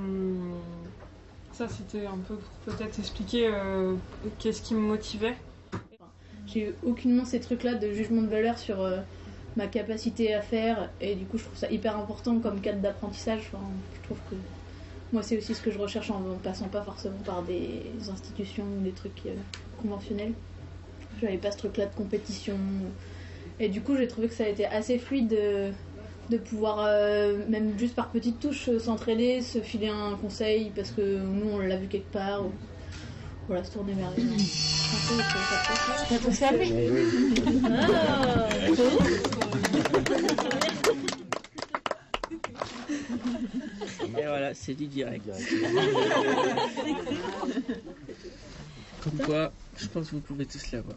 ça c'était un peu pour peut-être expliquer qu'est-ce qui me motivait. J'ai aucunement ces trucs-là de jugement de valeur sur ma capacité à faire, et du coup je trouve ça hyper important comme cadre d'apprentissage. Enfin, je trouve que moi c'est aussi ce que je recherche en passant pas forcément par des institutions ou des trucs conventionnels. J'avais pas ce truc-là de compétition, et du coup j'ai trouvé que ça a été assez fluide de pouvoir même juste par petites touches s'entraider, se filer un conseil parce que nous on l'a vu quelque part, ou... voilà, se tourner vers les gens. Tu vas tousser à lui. Et voilà, c'est du direct. Comme quoi, je pense que vous pouvez tous l'avoir.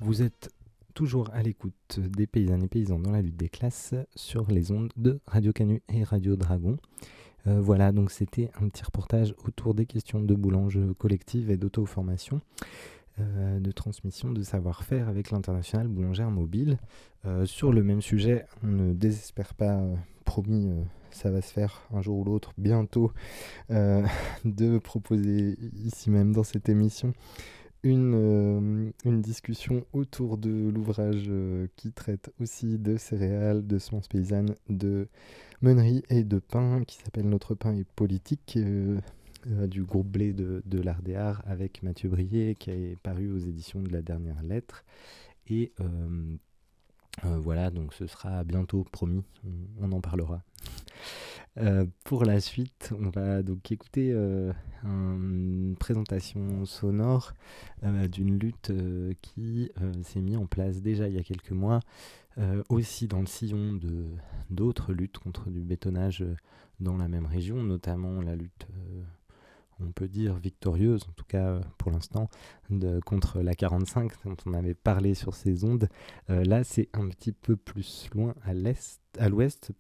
Vous êtes toujours à l'écoute des paysannes et paysans dans la lutte des classes sur les ondes de Radio Canu et Radio Dragon. Voilà, donc c'était un petit reportage autour des questions de boulange collective et d'auto-formation, de transmission de savoir-faire avec l'Internationale boulangère mobile. Sur le même sujet, on ne désespère pas, promis, ça va se faire un jour ou l'autre, bientôt, de proposer ici même dans cette émission une discussion autour de l'ouvrage qui traite aussi de céréales, de semences paysannes, de meunerie et de pain, qui s'appelle Notre pain est politique, du groupe Blé de l'Ardéar avec Mathieu Brier, qui est paru aux éditions de La Dernière Lettre. Et voilà, donc ce sera bientôt, promis, on en parlera. Pour la suite, on va donc écouter une présentation sonore d'une lutte qui s'est mise en place déjà il y a quelques mois, aussi dans le sillon d'autres luttes contre du bétonnage dans la même région, notamment la lutte, on peut dire victorieuse, en tout cas pour l'instant, contre la 45, dont on avait parlé sur ces ondes. Là, c'est un petit peu plus loin à l'ouest.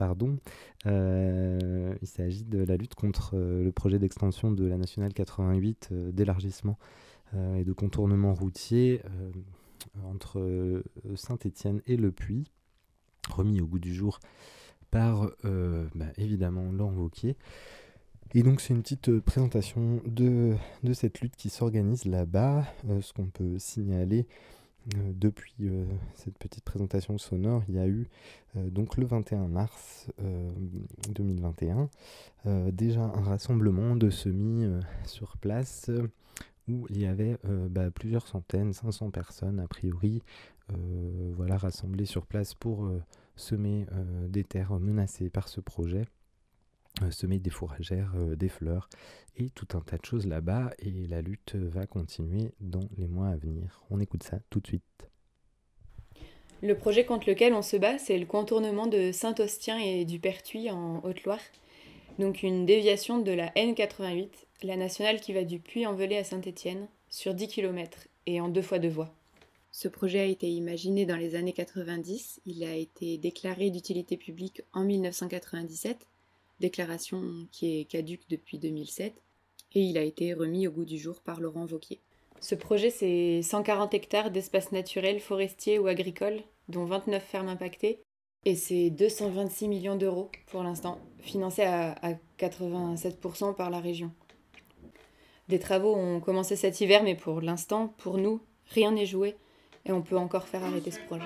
Il s'agit de la lutte contre le projet d'extension de la Nationale 88, d'élargissement et de contournement routier entre Saint-Étienne et Le Puy, remis au goût du jour par évidemment Laurent Wauquiez. Et donc c'est une petite présentation de cette lutte qui s'organise là-bas. Ce qu'on peut signaler depuis cette petite présentation sonore, il y a eu donc le 21 mars 2021 déjà un rassemblement de semis sur place où il y avait plusieurs centaines, 500 personnes a priori, rassemblées sur place pour semer des terres menacées par ce projet. Semer des fourragères, des fleurs et tout un tas de choses là-bas, et la lutte va continuer dans les mois à venir. On écoute ça tout de suite. Le projet contre lequel on se bat, c'est le contournement de Saint-Austien et du Pertuis en Haute-Loire, donc une déviation de la N88, la nationale qui va du Puy-en-Velay à Saint-Étienne, sur 10 km et en 2 fois 2 voies. Ce projet a été imaginé dans les années 90, il a été déclaré d'utilité publique en 1997, déclaration qui est caduque depuis 2007, et il a été remis au goût du jour par Laurent Wauquiez. Ce projet, c'est 140 hectares d'espaces naturels, forestiers ou agricoles, dont 29 fermes impactées, et c'est 226 millions d'euros pour l'instant, financés à 87% par la région. Des travaux ont commencé cet hiver, mais pour l'instant, pour nous, rien n'est joué, et on peut encore faire arrêter ce projet.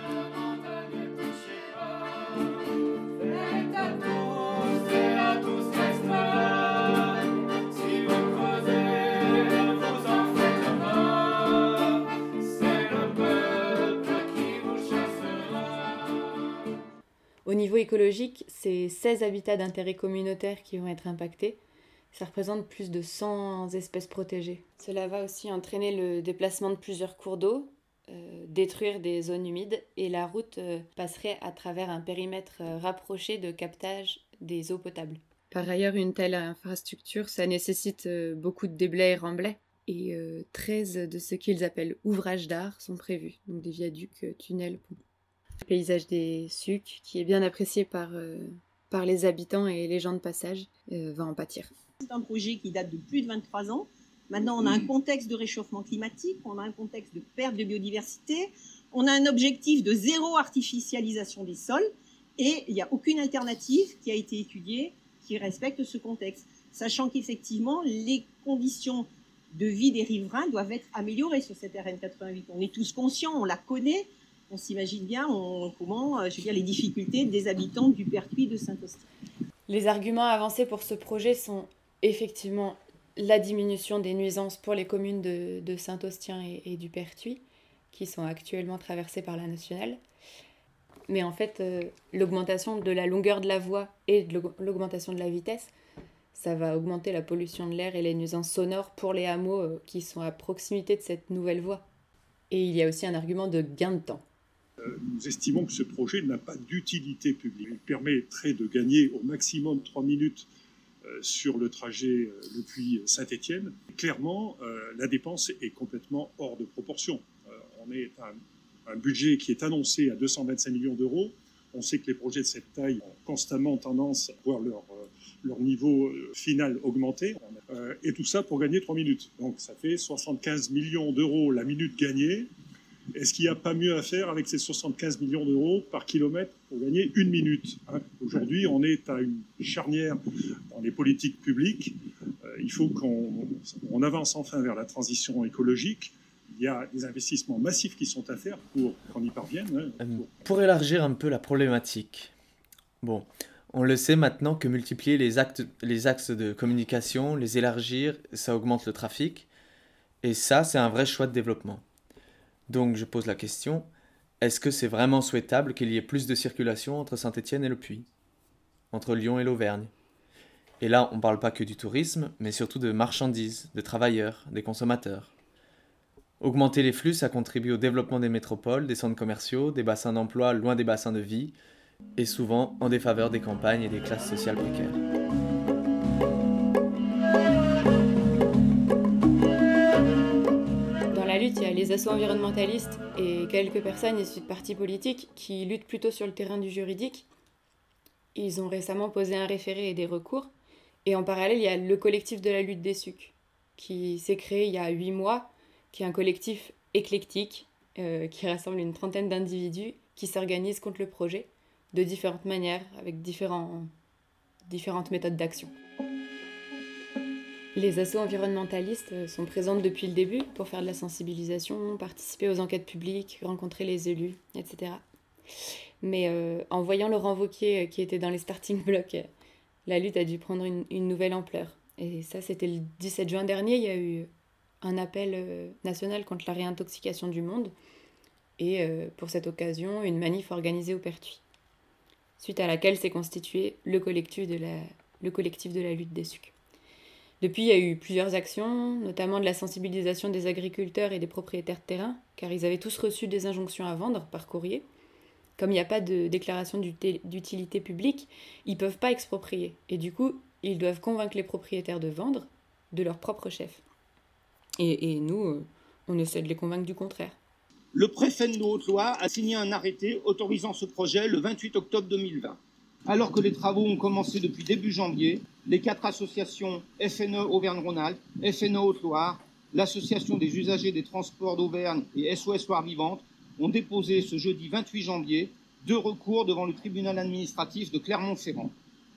Au niveau écologique, c'est 16 habitats d'intérêt communautaire qui vont être impactés. Ça représente plus de 100 espèces protégées. Cela va aussi entraîner le déplacement de plusieurs cours d'eau, détruire des zones humides, et la route passerait à travers un périmètre rapproché de captage des eaux potables. Par ailleurs, une telle infrastructure, ça nécessite beaucoup de déblais et remblais. Et 13 de ce qu'ils appellent ouvrages d'art sont prévus, donc des viaducs, tunnels, ponts. Le paysage des Sucs, qui est bien apprécié par les habitants et les gens de passage, va en pâtir. C'est un projet qui date de plus de 23 ans. Maintenant, on a un contexte de réchauffement climatique, on a un contexte de perte de biodiversité, on a un objectif de zéro artificialisation des sols, et il n'y a aucune alternative qui a été étudiée qui respecte ce contexte, sachant qu'effectivement, les conditions de vie des riverains doivent être améliorées sur cette RN88. On est tous conscients, on la connaît, on s'imagine bien les difficultés des habitants du Pertuis de Saint-Austien. Les arguments avancés pour ce projet sont effectivement la diminution des nuisances pour les communes de Saint-Austien et du Pertuis, qui sont actuellement traversées par la nationale. Mais en fait, l'augmentation de la longueur de la voie et l'augmentation de la vitesse, ça va augmenter la pollution de l'air et les nuisances sonores pour les hameaux qui sont à proximité de cette nouvelle voie. Et il y a aussi un argument de gain de temps. Nous estimons que ce projet n'a pas d'utilité publique. Il permettrait de gagner au maximum 3 minutes sur le trajet Le Puy-Saint-Étienne. Clairement, la dépense est complètement hors de proportion. on est un budget qui est annoncé à 225 millions d'euros. On sait que les projets de cette taille ont constamment tendance à voir leur niveau final augmenter. Et tout ça pour gagner 3 minutes. Donc ça fait 75 millions d'euros la minute gagnée. Est-ce qu'il n'y a pas mieux à faire avec ces 75 millions d'euros par kilomètre pour gagner 1 minute, hein? Aujourd'hui, on est à une charnière dans les politiques publiques. Il faut qu'on avance enfin vers la transition écologique. Il y a des investissements massifs qui sont à faire pour qu'on y parvienne. Hein, Pour élargir un peu la problématique, bon, on le sait maintenant que multiplier les axes de communication, les élargir, ça augmente le trafic. Et ça, c'est un vrai choix de développement. Donc je pose la question, est-ce que c'est vraiment souhaitable qu'il y ait plus de circulation entre Saint-Étienne et le Puy, entre Lyon et l'Auvergne? Et là, on ne parle pas que du tourisme, mais surtout de marchandises, de travailleurs, des consommateurs. Augmenter les flux, ça contribue au développement des métropoles, des centres commerciaux, des bassins d'emploi loin des bassins de vie, et souvent en défaveur des campagnes et des classes sociales précaires. Dans la lutte, il y a les assos environnementalistes et quelques personnes issues de partis politiques qui luttent plutôt sur le terrain du juridique. Ils ont récemment posé un référé et des recours. Et en parallèle, il y a le collectif de la lutte des sucs, qui s'est créé il y a 8 mois, qui est un collectif éclectique, qui rassemble une trentaine d'individus qui s'organisent contre le projet de différentes manières, avec différentes méthodes d'action. Les assos environnementalistes sont présentes depuis le début pour faire de la sensibilisation, participer aux enquêtes publiques, rencontrer les élus, etc. Mais en voyant Laurent Wauquiez qui était dans les starting blocks, la lutte a dû prendre une nouvelle ampleur. Et ça, c'était le 17 juin dernier, il y a eu un appel national contre la réintoxication du monde et pour cette occasion, une manif organisée au Pertuis, suite à laquelle s'est constitué le collectif de la lutte des sucs. Depuis, il y a eu plusieurs actions, notamment de la sensibilisation des agriculteurs et des propriétaires de terrain, car ils avaient tous reçu des injonctions à vendre par courrier. Comme il n'y a pas de déclaration d'utilité publique, ils ne peuvent pas exproprier. Et du coup, ils doivent convaincre les propriétaires de vendre de leur propre chef. Et nous, on essaie de les convaincre du contraire. Le préfet de Haute-Loire a signé un arrêté autorisant ce projet le 28 octobre 2020. Alors que les travaux ont commencé depuis début janvier, les 4 associations FNE Auvergne-Rhône-Alpes, FNE Haute-Loire, l'Association des usagers des transports d'Auvergne et SOS Loire Vivante ont déposé ce jeudi 28 janvier 2 recours devant le tribunal administratif de Clermont-Ferrand.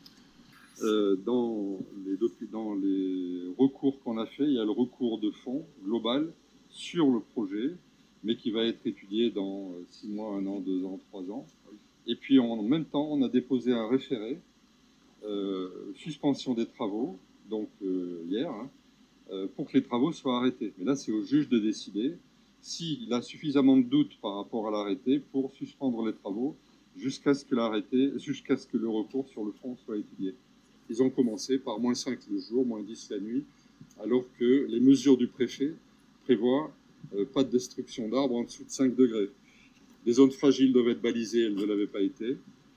Dans les recours qu'on a fait, il y a le recours de fond global sur le projet, mais qui va être étudié dans 6 mois, 1 an, 2 ans, 3 ans. Et puis en même temps, on a déposé un référé, suspension des travaux, donc hier, pour que les travaux soient arrêtés. Mais là, c'est au juge de décider s'il a suffisamment de doutes par rapport à l'arrêté pour suspendre les travaux jusqu'à ce que le recours sur le fond soit étudié. Ils ont commencé par -5 le jour, -10 la nuit, alors que les mesures du préfet prévoient pas de destruction d'arbres en dessous de 5 degrés. Les zones fragiles doivent être balisées, elles ne l'avaient pas été.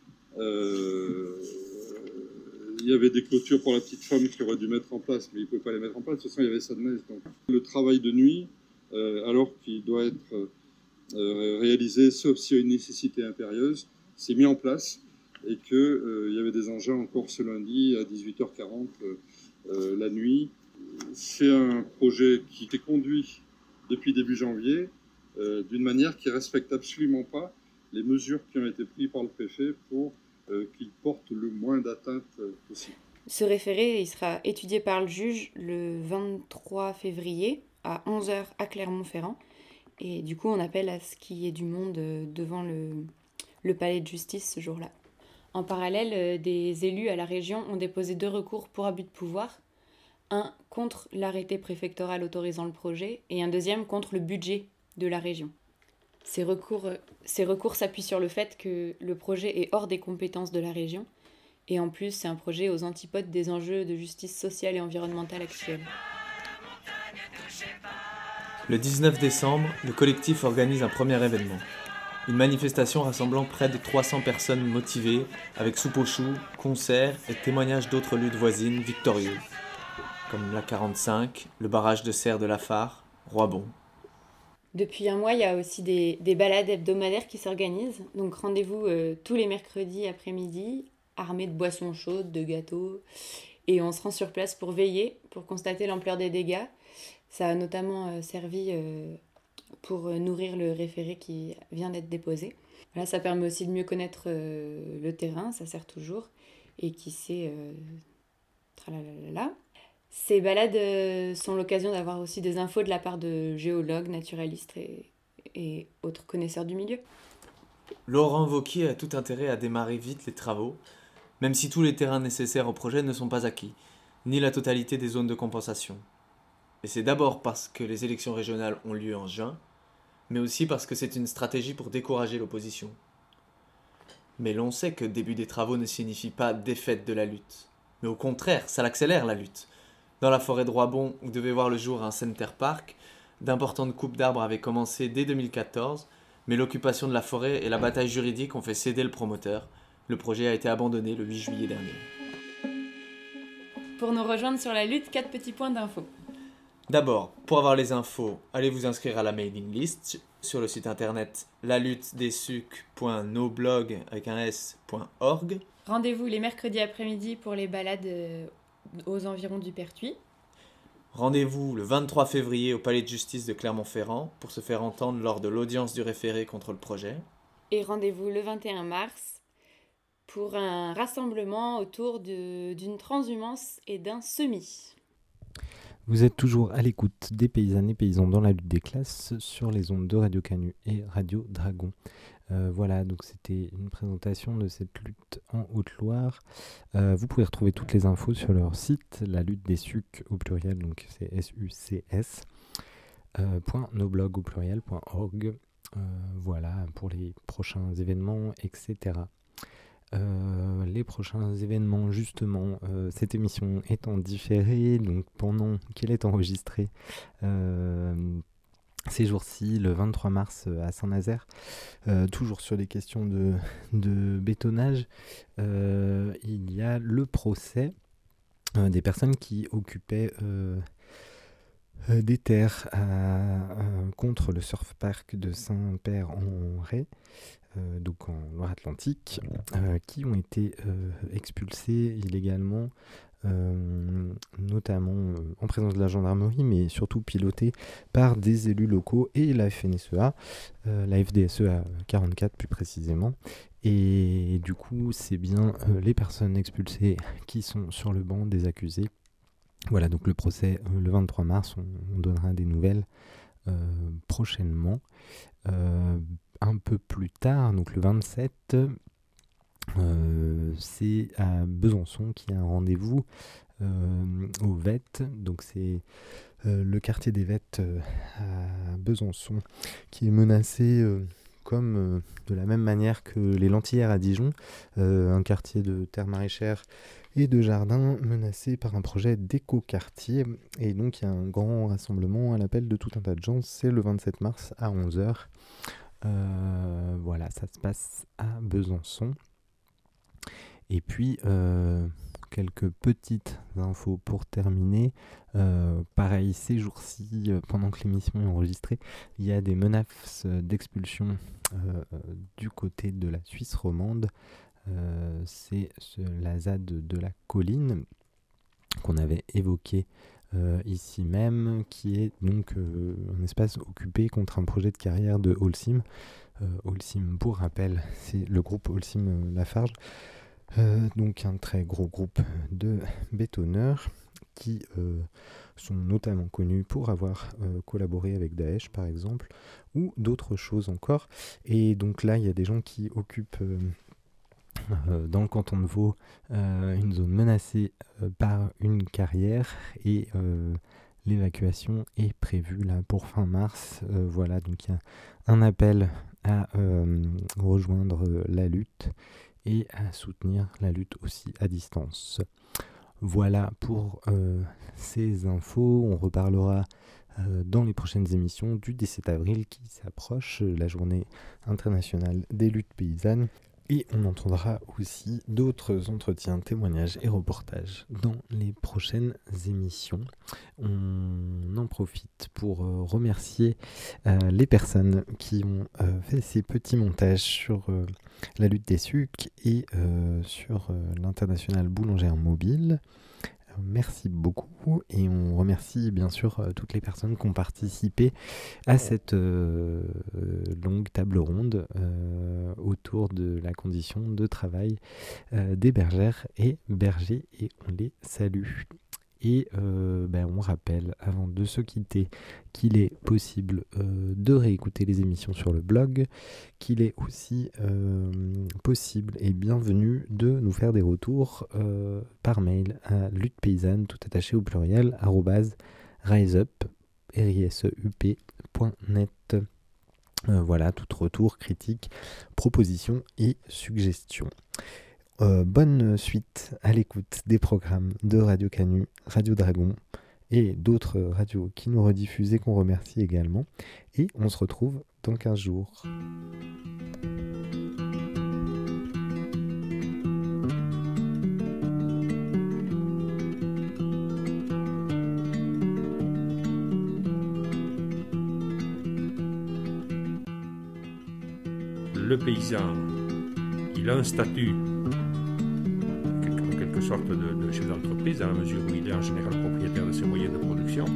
Il y avait des clôtures pour la petite femme qui aurait dû mettre en place, mais il ne pouvait pas les mettre en place. De toute façon, il y avait ça de neige. Donc, le travail de nuit, alors qu'il doit être réalisé, sauf s'il y a une nécessité impérieuse, s'est mis en place et qu'il y avait des engins encore ce lundi à 18h40 la nuit. C'est un projet qui est conduit depuis début janvier d'une manière qui ne respecte absolument pas les mesures qui ont été prises par le préfet pour qu'il porte le moins d'atteinte possible. Ce référé il sera étudié par le juge le 23 février à 11h à Clermont-Ferrand. Et du coup, on appelle à ce qu'il y ait du monde devant le palais de justice ce jour-là. En parallèle, des élus à la région ont déposé 2 recours pour abus de pouvoir. Un contre l'arrêté préfectoral autorisant le projet et un deuxième contre le budget de la région. Ces recours s'appuient sur le fait que le projet est hors des compétences de la région et en plus c'est un projet aux antipodes des enjeux de justice sociale et environnementale actuels. Le 19 décembre, le collectif organise un premier événement. Une manifestation rassemblant près de 300 personnes motivées avec soupe aux choux, concerts et témoignages d'autres luttes voisines victorieuses, comme la 45, le barrage de Serre de la Phare, Roibon. Depuis un mois, il y a aussi des balades hebdomadaires qui s'organisent. Donc rendez-vous tous les mercredis après-midi, armés de boissons chaudes, de gâteaux. Et on se rend sur place pour veiller, pour constater l'ampleur des dégâts. Ça a notamment servi pour nourrir le référé qui vient d'être déposé. Voilà, ça permet aussi de mieux connaître le terrain, ça sert toujours. Et qui sait... tralalala. Ces balades sont l'occasion d'avoir aussi des infos de la part de géologues, naturalistes et autres connaisseurs du milieu. Laurent Wauquiez a tout intérêt à démarrer vite les travaux, même si tous les terrains nécessaires au projet ne sont pas acquis, ni la totalité des zones de compensation. Et c'est d'abord parce que les élections régionales ont lieu en juin, mais aussi parce que c'est une stratégie pour décourager l'opposition. Mais l'on sait que début des travaux ne signifie pas défaite de la lutte. Mais au contraire, ça l'accélère la lutte. Dans la forêt de Roibon, où devait voir le jour un Center Park, d'importantes coupes d'arbres avaient commencé dès 2014, mais l'occupation de la forêt et la bataille juridique ont fait céder le promoteur. Le projet a été abandonné le 8 juillet dernier. Pour nous rejoindre sur la lutte, 4 petits points d'infos. D'abord, pour avoir les infos, allez vous inscrire à la mailing list sur le site internet lalutedessucs.noblog.org. Rendez-vous les mercredis après-midi pour les balades aux environs du Pertuis. Rendez-vous le 23 février au Palais de justice de Clermont-Ferrand pour se faire entendre lors de l'audience du référé contre le projet. Et rendez-vous le 21 mars pour un rassemblement autour d'une transhumance et d'un semis. Vous êtes toujours à l'écoute des paysannes et paysans dans la lutte des classes sur les ondes de Radio Canu et Radio Dragon. Voilà, donc c'était une présentation de cette lutte en Haute-Loire. Vous pouvez retrouver toutes les infos sur leur site, la lutte des sucs au pluriel, donc c'est SUCS, .noblog au pluriel.org. Voilà, pour les prochains événements, etc. Les prochains événements, justement, cette émission étant différée, donc pendant qu'elle est enregistrée ces jours-ci, le 23 mars à Saint-Nazaire, toujours sur des questions de bétonnage, il y a le procès des personnes qui occupaient des terres contre le surf park de Saint-Père-en-Retz, donc en Loire-Atlantique, qui ont été expulsés illégalement, notamment en présence de la gendarmerie, mais surtout pilotés par des élus locaux et la FNSEA, la FDSEA 44 plus précisément. Et du coup, c'est bien les personnes expulsées qui sont sur le banc des accusés. Voilà, donc le procès le 23 mars, on donnera des nouvelles prochainement. Un peu plus tard, donc le 27, c'est à Besançon qu'il y a un rendez-vous au VET. Donc c'est le quartier des VET à Besançon qui est menacé comme de la même manière que les Lentillères à Dijon, un quartier de terres maraîchères et de jardins menacé par un projet d'éco-quartier. Et donc il y a un grand rassemblement à l'appel de tout un tas de gens, c'est le 27 mars à 11h. Voilà, ça se passe à Besançon. Et puis, quelques petites infos pour terminer. Pareil, ces jours-ci, pendant que l'émission est enregistrée, il y a des menaces d'expulsion du côté de la Suisse romande. C'est la ZAD de la Colline qu'on avait évoqué ici même, qui est donc un espace occupé contre un projet de carrière de Holcim. Holcim, pour rappel, c'est le groupe Holcim Lafarge, donc un très gros groupe de bétonneurs qui sont notamment connus pour avoir collaboré avec Daesh par exemple, ou d'autres choses encore. Et donc là, il y a des gens qui occupent dans le canton de Vaud une zone menacée par une carrière, et l'évacuation est prévue là pour fin mars. Voilà, donc il y a un appel à rejoindre la lutte et à soutenir la lutte aussi à distance. Voilà pour ces infos. On reparlera dans les prochaines émissions du 17 avril qui s'approche, la journée internationale des luttes paysannes. Et on entendra aussi d'autres entretiens, témoignages et reportages dans les prochaines émissions. On en profite pour remercier les personnes qui ont fait ces petits montages sur la lutte des sucres et sur l'internationale boulangère mobile. Merci beaucoup et on remercie bien sûr toutes les personnes qui ont participé à cette longue table ronde autour de la condition de travail des bergères et bergers et on les salue. Et on rappelle, avant de se quitter, qu'il est possible de réécouter les émissions sur le blog, qu'il est aussi possible et bienvenu de nous faire des retours par mail à luttepaysanne, tout attaché au pluriel, @riseup.net. Voilà, tout retour, critique, proposition et suggestion. Bonne suite à l'écoute des programmes de Radio Canu, Radio Dragon et d'autres radios qui nous rediffusent et qu'on remercie également. Et on se retrouve dans 15 jours. Le paysan, il a un statut sorte de chef d'entreprise dans la mesure où il est en général propriétaire de ses moyens de production,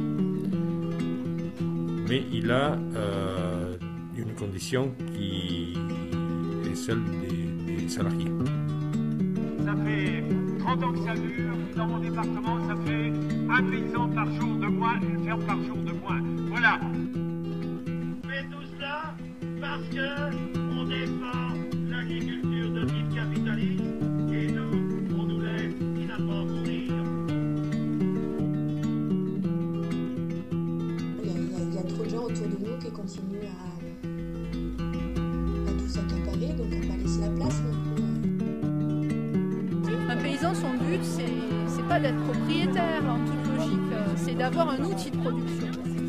mais il a une condition qui est celle des salariés. Ça fait 30 ans que ça dure, dans mon département ça fait un paysan par jour de moins, une ferme par jour de moins, voilà. On fait tout cela parce que on défend l'agriculture de type capitaliste et nous il y a trop de gens autour de nous qui continuent à tout s'accaparer, donc à ne pas laisser la place non plus. Un paysan, son but, c'est pas d'être propriétaire en toute logique, c'est d'avoir un outil de production.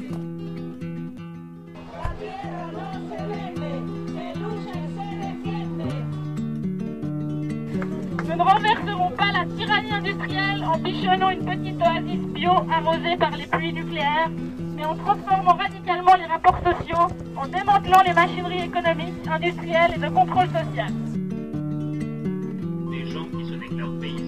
Nous ne renverserons pas la tyrannie industrielle en bichonnant une petite oasis bio arrosée par les pluies nucléaires, mais en transformant radicalement les rapports sociaux, en démantelant les machineries économiques, industrielles et de contrôle social. Des gens qui se déclarent payants